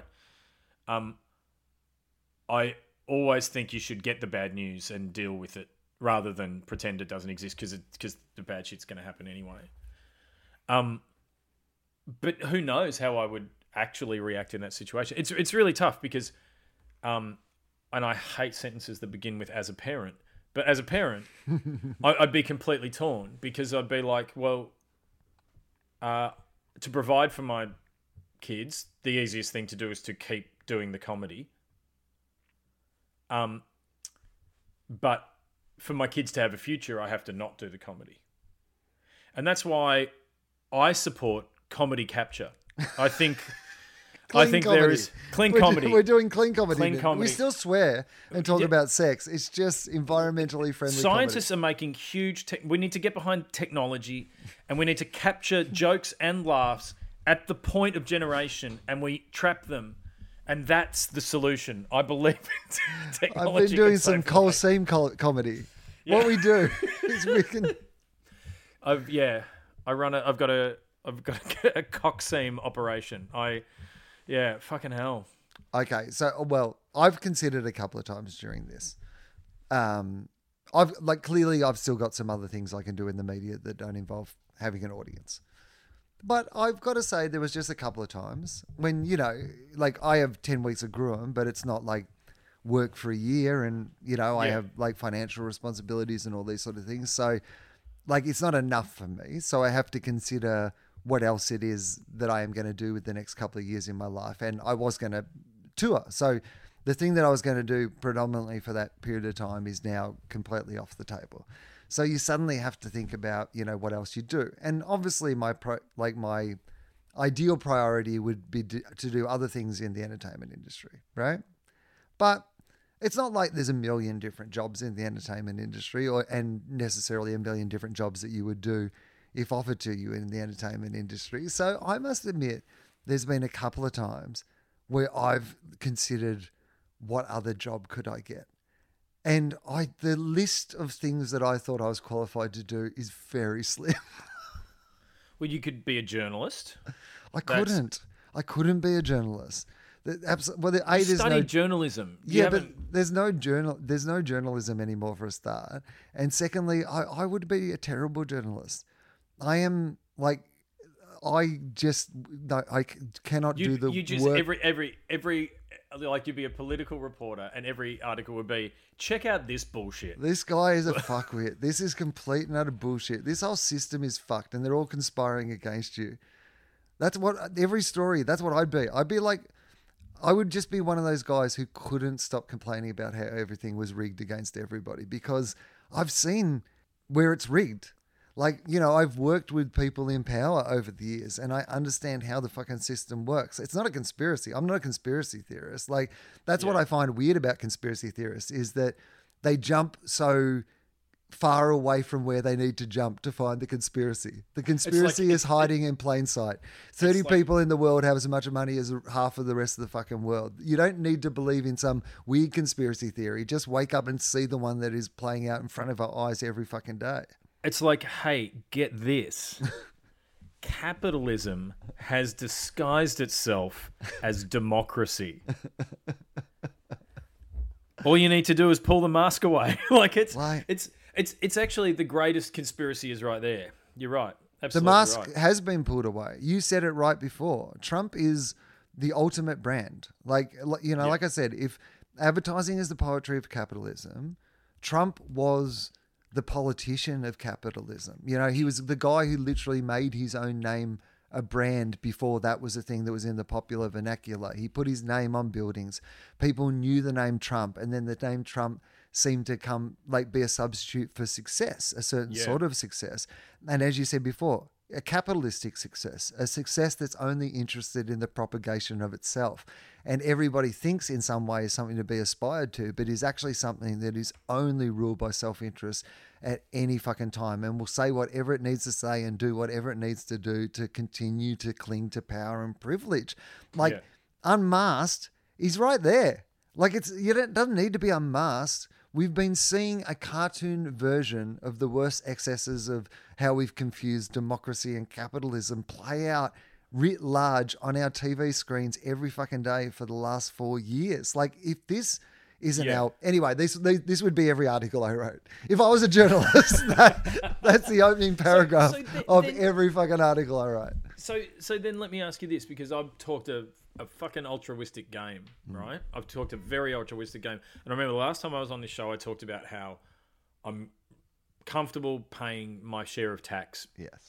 I always think you should get the bad news and deal with it rather than pretend it doesn't exist because the bad shit's going to happen anyway. But who knows how I would actually react in that situation? It's really tough because, and I hate sentences that begin with "as a parent," but as a parent, I'd be completely torn because I'd be like, well, to provide for my kids, the easiest thing to do is to keep doing the comedy. But for my kids to have a future, I have to not do the comedy. And that's why I support comedy capture. I think there is clean comedy. We're doing clean comedy. Clean comedy. We still swear and talk about sex. It's just environmentally friendly. Scientists comedy. are making huge... we need to get behind technology and we need to capture jokes and laughs at the point of generation and we trap them. And that's the solution. I believe in technology. I've been doing some Coliseum comedy. Yeah. What we do is we can... I've got a cock-seam operation. Fucking hell. Okay, so I've considered a couple of times during this. I've still got some other things I can do in the media that don't involve having an audience. But I've got to say there was just a couple of times when, I have 10 weeks of Gruen, but it's not like work for a year and, I have financial responsibilities and all these sort of things. So it's not enough for me. So I have to consider what else it is that I am going to do with the next couple of years in my life. And I was going to tour. So the thing that I was going to do predominantly for that period of time is now completely off the table. So you suddenly have to think about, what else you do. And obviously my ideal priority would be to do other things in the entertainment industry, right? But it's not like there's a million different jobs in the entertainment industry and necessarily a million different jobs that you would do if offered to you in the entertainment industry. So I must admit, there's been a couple of times where I've considered what other job could I get? And the list of things that I thought I was qualified to do is very slim. Well, you could be a journalist. I couldn't be a journalist. Studied journalism. But there's no journalism anymore for a start. And secondly, I would be a terrible journalist. I am like, I cannot do the work. Every like you'd be a political reporter and every article would be, check out this bullshit. This guy is a fuckwit. This is complete and utter bullshit. This whole system is fucked and they're all conspiring against you. That's what every story, that's what I'd be. I'd be like, I would just be one of those guys who couldn't stop complaining about how everything was rigged against everybody because I've seen where it's rigged. Like, I've worked with people in power over the years and I understand how the fucking system works. It's not a conspiracy. I'm not a conspiracy theorist. Like, that's what I find weird about conspiracy theorists is that they jump so far away from where they need to jump to find the conspiracy. The conspiracy is hiding in plain sight. 30 people in the world have as much money as half of the rest of the fucking world. You don't need to believe in some weird conspiracy theory. Just wake up and see the one that is playing out in front of our eyes every fucking day. It's like, hey, get this. Capitalism has disguised itself as democracy. All you need to do is pull the mask away. It's actually the greatest conspiracy is right there. You're right. Absolutely the mask right. has been pulled away. You said it right before. Trump is the ultimate brand. Like I said, if advertising is the poetry of capitalism, Trump was the politician of capitalism. He was the guy who literally made his own name a brand before that was a thing that was in the popular vernacular. He put his name on buildings. People knew the name Trump, and then the name Trump seemed to be a substitute for success, a certain sort of success. And as you said before, a capitalistic success, a success that's only interested in the propagation of itself. And everybody thinks in some way is something to be aspired to, but is actually something that is only ruled by self-interest at any fucking time and will say whatever it needs to say and do whatever it needs to do to continue to cling to power and privilege. Unmasked is right there. It doesn't need to be unmasked. We've been seeing a cartoon version of the worst excesses of how we've confused democracy and capitalism play out writ large on our TV screens every fucking day for the last 4 years. If this isn't anyway, this would be every article I wrote. If I was a journalist, that's the opening paragraph of every fucking article I write. So then let me ask you this, because I've talked a fucking altruistic game, right? I've talked a very altruistic game. And I remember the last time I was on this show, I talked about how I'm comfortable paying my share of tax. Yes.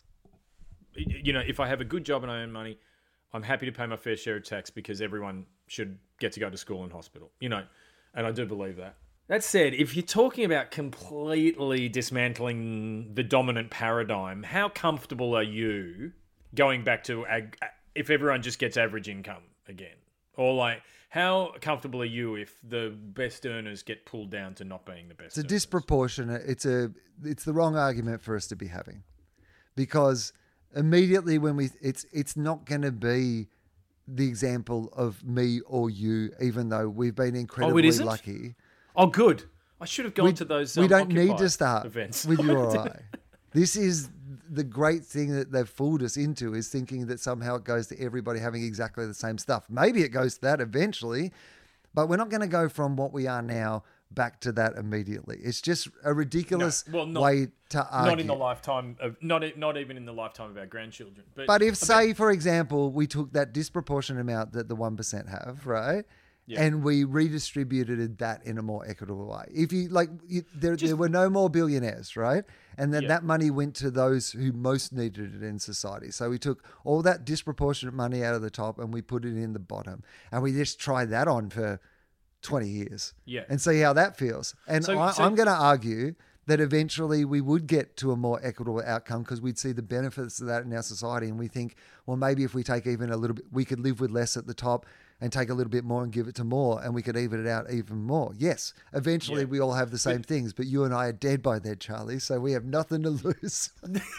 If I have a good job and I earn money, I'm happy to pay my fair share of tax because everyone should get to go to school and hospital, and I do believe that. That said, if you're talking about completely dismantling the dominant paradigm, how comfortable are you going back to if everyone just gets average income again? Or how comfortable are you if the best earners get pulled down to not being the best earners? It's a disproportionate. It's the wrong argument for us to be having, because immediately when it's not going to be the example of me or you, even though we've been incredibly lucky. Oh, good. I should have gone to those. We don't need to start events with you or I. This is the great thing that they've fooled us into, is thinking that somehow it goes to everybody having exactly the same stuff. Maybe it goes to that eventually, but we're not going to go from what we are now back to that immediately. It's just a ridiculous way to argue. Not in the lifetime of not even in the lifetime of our grandchildren. But if, say, for example, we took that disproportionate amount that the 1% have, right? Yeah. And we redistributed that in a more equitable way. If there were no more billionaires, right? And then that money went to those who most needed it in society. So we took all that disproportionate money out of the top and we put it in the bottom. And we just tried that on for 20 years Yeah. and see how that feels. And I'm going to argue that eventually we would get to a more equitable outcome because we'd see the benefits of that in our society. And we think, well, maybe if we take even a little bit, we could live with less at the top and take a little bit more and give it to more, and we could even it out even more. Yes, eventually we all have the same things, but you and I are dead by then, Charlie, so we have nothing to lose.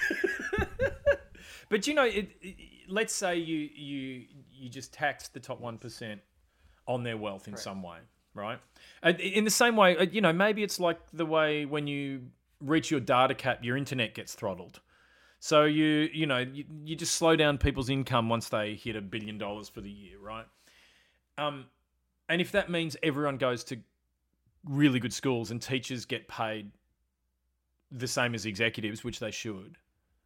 But let's say you just tax the top 1% on their wealth in some way, right? In the same way, maybe it's like the way when you reach your data cap, your internet gets throttled. So you just slow down people's income once they hit $1 billion for the year, right? And if that means everyone goes to really good schools and teachers get paid the same as executives, which they should,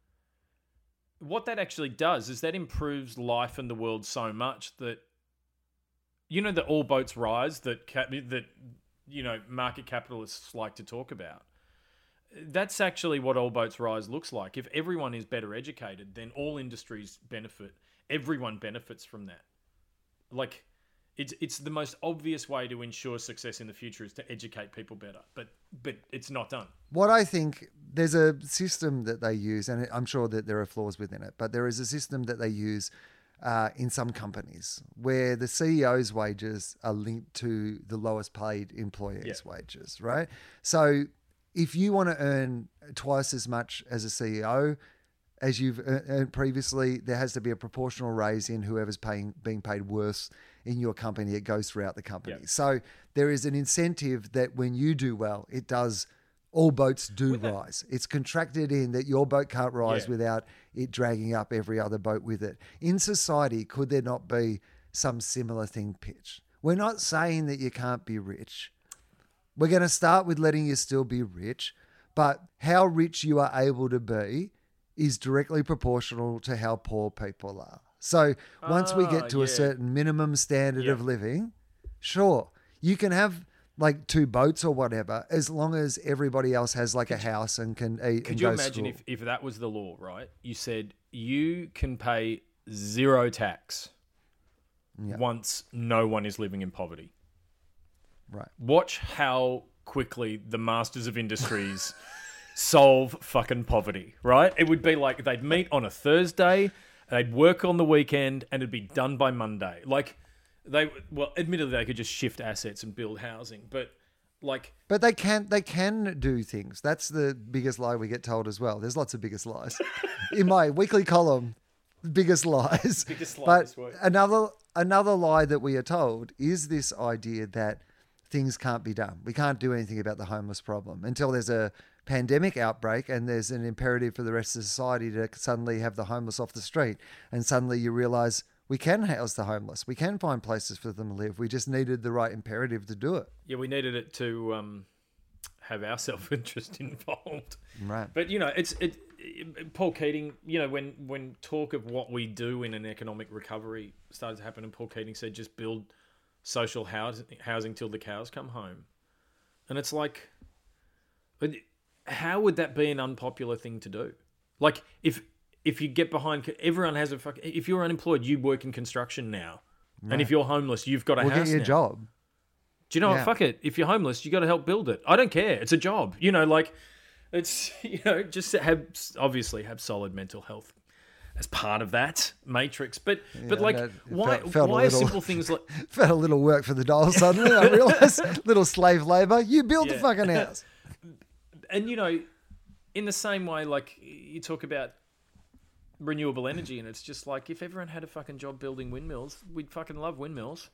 what that actually does is that improves life in the world so much that, that all boats rise, that market capitalists like to talk about. That's actually what all boats rise looks like. If everyone is better educated, then all industries benefit. Everyone benefits from that. Like, it's the most obvious way to ensure success in the future is to educate people better, but it's not done. What I think, there's a system that they use, and I'm sure that there are flaws within it, but there is a system that they use in some companies where the CEO's wages are linked to the lowest paid employees' wages, right? So if you want to earn twice as much as a CEO as you've earned previously, there has to be a proportional raise in whoever's being paid worse in your company. It goes throughout the company. Yep. So there is an incentive that when you do well, it does. All boats do rise. It's contracted in that your boat can't rise without it dragging up every other boat with it. In society, could there not be some similar thing pitched? We're not saying that you can't be rich. We're going to start with letting you still be rich, but how rich you are able to be is directly proportional to how poor people are. So once we get to a certain minimum standard of living, sure, you can have like 2 boats or whatever, as long as everybody else has like a house and can eat. Could you imagine if that was the law, right? You said you can pay 0 tax once no one is living in poverty. Right. Watch how quickly the masters of industries solve fucking poverty, right? It would be like they'd meet on a Thursday, they'd work on the weekend, and it'd be done by Monday. Like, admittedly, they could just shift assets and build housing, but they can do things. That's the biggest lie we get told as well. There's lots of biggest lies in my weekly column. Biggest lies. Biggest lies. But another lie that we are told is this idea that things can't be done. We can't do anything about the homeless problem until there's a pandemic outbreak and there's an imperative for the rest of society to suddenly have the homeless off the street, and suddenly you realize we can house the homeless. We can find places for them to live. We just needed the right imperative to do it. Yeah, we needed it to have our self-interest involved. Right. But, Paul Keating, when talk of what we do in an economic recovery started to happen, and Paul Keating said, just build social housing till the cows come home. And it's like, how would that be an unpopular thing to do? Like, if you get behind, everyone has if you're unemployed, you work in construction now. Right. And if you're homeless, you've got a house get your now. Job. Do you know what? Fuck it. If you're homeless, you got to help build it. I don't care. It's a job. It's, just obviously have solid mental health as part of that matrix. But why are simple things like... Felt a little work for the dollar suddenly, I realised. Little slave labour. You build the fucking house. And, in the same way, like, you talk about renewable energy, and it's just like, if everyone had a fucking job building windmills, we'd fucking love windmills.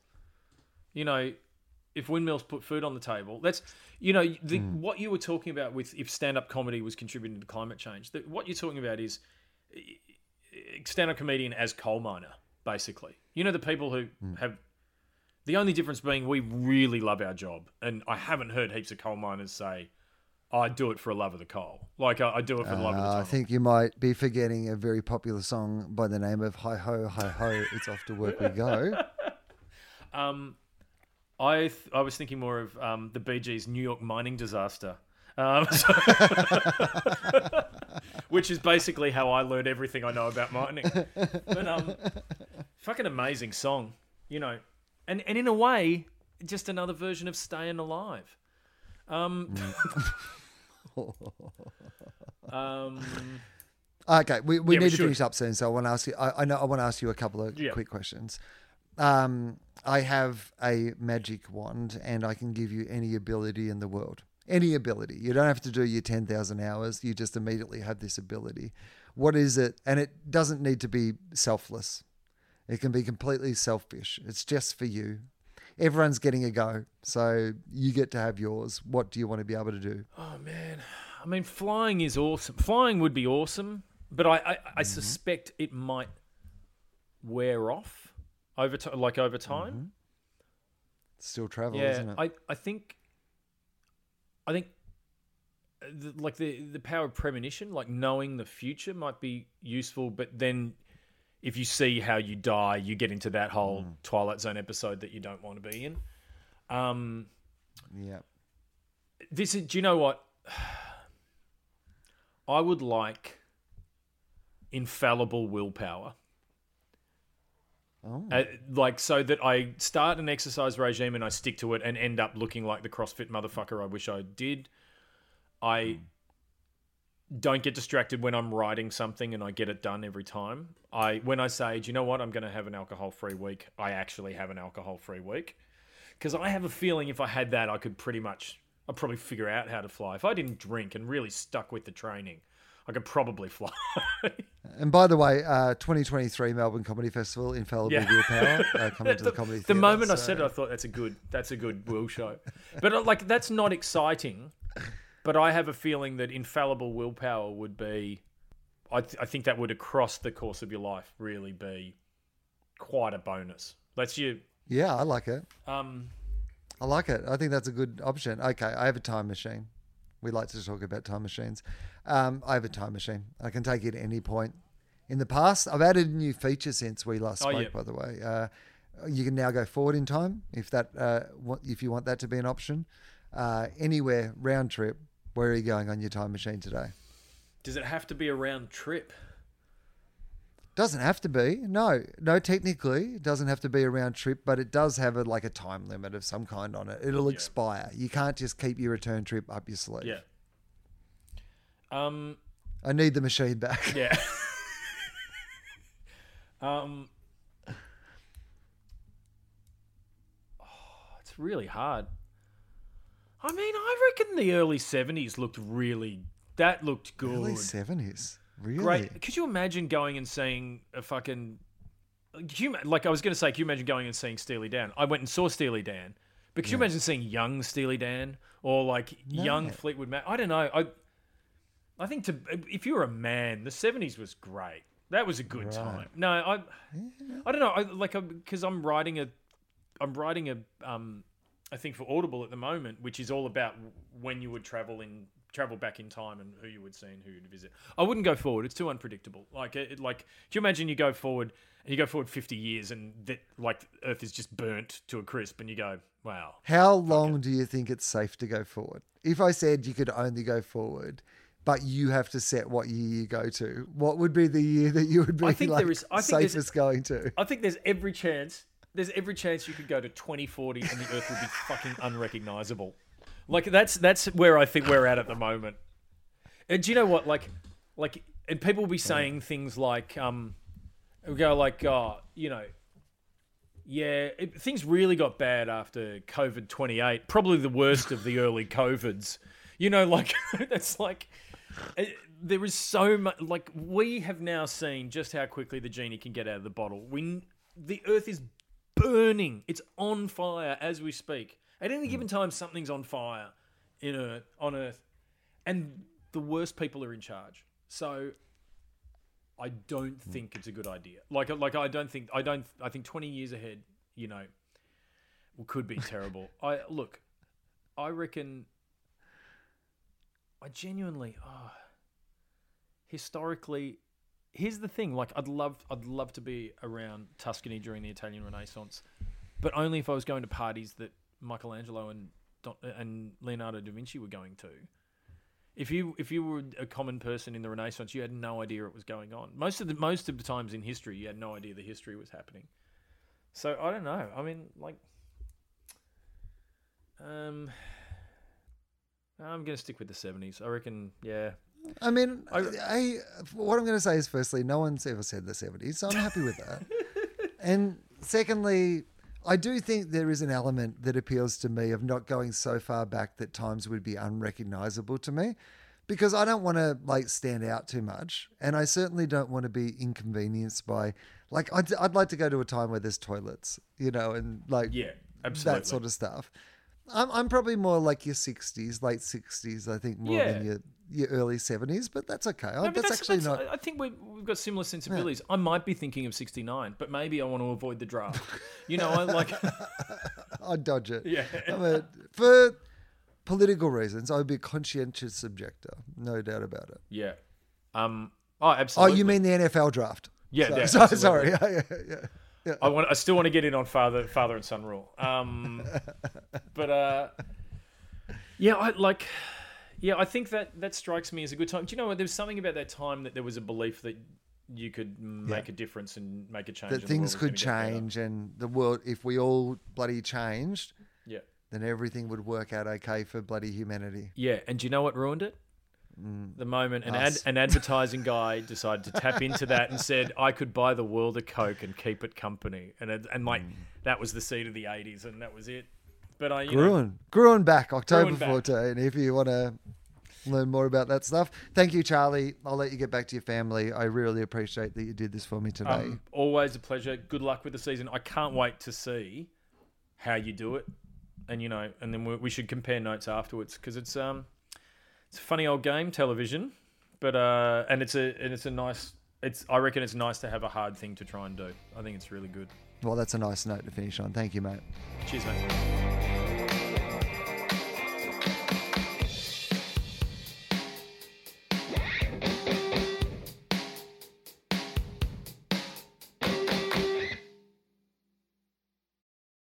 If windmills put food on the table, that's, what you were talking about with if stand-up comedy was contributing to climate change, what you're talking about is stand-up comedian as coal miner, basically. The people who have, the only difference being we really love our job, and I haven't heard heaps of coal miners say, I do it for a love of the coal. Like, I do it for the love of the tunnel. I think you might be forgetting a very popular song by the name of Hi Ho, Hi Ho, It's Off to Work We Go. I was thinking more of the Bee Gees' New York mining disaster. Which is basically how I learned everything I know about mining. But fucking amazing song, And in a way, just another version of staying alive. Okay, we need to should. finish up soon, so I want to ask you. I want to ask you a couple of quick questions. I have a magic wand, and I can give you any ability in the world. Any ability. You don't have to do your 10,000 hours. You just immediately have this ability. What is it? And it doesn't need to be selfless. It can be completely selfish. It's just for you. Everyone's getting a go, so you get to have yours. What do you want to be able to do? Oh, man. I mean, flying is awesome. Flying would be awesome, but I suspect it might wear off over time. Mm-hmm. Still travel, isn't it? I think the power of premonition, like knowing the future, might be useful. But then, if you see how you die, you get into that whole Twilight Zone episode that you don't want to be in. Yeah. Do you know what? I would like infallible willpower. Oh. So that I start an exercise regime and I stick to it and end up looking like the CrossFit motherfucker I wish I did. I don't get distracted when I'm writing something and I get it done every time. When I say, do you know what, I'm going to have an alcohol-free week, I actually have an alcohol-free week. Because I have a feeling if I had that, I'd probably figure out how to fly. If I didn't drink and really stuck with the training, I could probably fly. And by the way, 2023 Melbourne Comedy Festival, Infallible Willpower, coming to the comedy theatre. The moment I said it, I thought that's a good will show. But that's not exciting. But I have a feeling that infallible willpower would be, I think that would across the course of your life really be quite a bonus. Yeah, I like it. I like it. I think that's a good option. Okay, I have a time machine. We like to talk about time machines. I have a time machine. I can take it at any point. In the past, I've added a new feature since we last spoke, by the way. You can now go forward in time if you want that to be an option. Anywhere, round trip. Where are you going on your time machine today? Does it have to be a round trip? Doesn't have to be. No, technically it doesn't have to be a round trip, but it does have a time limit of some kind on it. It'll expire. You can't just keep your return trip up your sleeve. Yeah. I need the machine back. Yeah. It's really hard. I mean, I reckon the early 70s looked good. Early 70s? Really? Great. Could you imagine going and seeing a fucking... I was going to say, could you imagine going and seeing Steely Dan? I went and saw Steely Dan. But could you imagine seeing young Steely Dan? Or young Fleetwood Mac? I don't know. I think if you're a man, the 70s was great. That was a good time. No, I don't know. Because I'm writing a thing for Audible at the moment, which is all about when you would travel back in time and who you would see and who you'd visit. I wouldn't go forward. It's too unpredictable. Do you imagine you go forward 50 years and that Earth is just burnt to a crisp and you go, wow. How long do you think it's safe to go forward? If I said you could only go forward, but you have to set what year you go to, what would be the year that you would be safest going to? I think there's every chance you could go to 2040 and the Earth would be fucking unrecognizable. That's where I think we're at the moment. And do you know what? And people will be saying things like, things really got bad after COVID 28. Probably the worst of the early COVIDs. There is so much. We have now seen just how quickly the genie can get out of the bottle. The Earth is burning. It's on fire as we speak. At any given time, something's on fire on Earth, and the worst people are in charge. So, I don't think it's a good idea. I think 20 years ahead, could be terrible. I reckon. I genuinely, historically. Here's the thing, I'd love to be around Tuscany during the Italian Renaissance, but only if I was going to parties that Michelangelo and Leonardo da Vinci were going to. If you were a common person in the Renaissance, you had no idea it was going on. Most of the times in history, you had no idea the history was happening. So I don't know. I mean, I'm going to stick with the 70s. I reckon, yeah. I mean, what I'm going to say is, firstly, no one's ever said the 70s, so I'm happy with that. And secondly, I do think there is an element that appeals to me of not going so far back that times would be unrecognizable to me, because I don't want to like stand out too much, and I certainly don't want to be inconvenienced by, like, I'd like to go to a time where there's toilets, you know, and like absolutely. that sort of stuff. I'm probably more like your 60s, late 60s, I think, more than your early 70s, but that's okay. That's not. I think we've got similar sensibilities. Yeah. I might be thinking of 69, but maybe I want to avoid the draft. You know, I like. I'd dodge it. Yeah. I mean, for political reasons, I would be a conscientious objector, no doubt about it. Yeah. Absolutely. Oh, you mean the NFL draft? Yeah. Sorry. Yeah. I still want to get in on father and son rule. But I think that strikes me as a good time. Do you know what? There's something about that time that there was a belief that you could make a difference and make a change. That things could change, and the world, if we all bloody changed, then everything would work out okay for bloody humanity. Yeah, and do you know what ruined it? The moment an advertising guy decided to tap into that and said, I could buy the world of Coke and keep it company. That was the seed of the 80s, and that was it. But Gruen back, October 14, if you want to learn more about that stuff. Thank you, Charlie. I'll let you get back to your family. I really appreciate that you did this for me today. Always a pleasure. Good luck with the season. I can't wait to see how you do it. And, and then we should compare notes afterwards, because it's a funny old game, television, but and I reckon it's nice to have a hard thing to try and do. I think it's really good. Well, that's a nice note to finish on. Thank you, mate. Cheers, mate.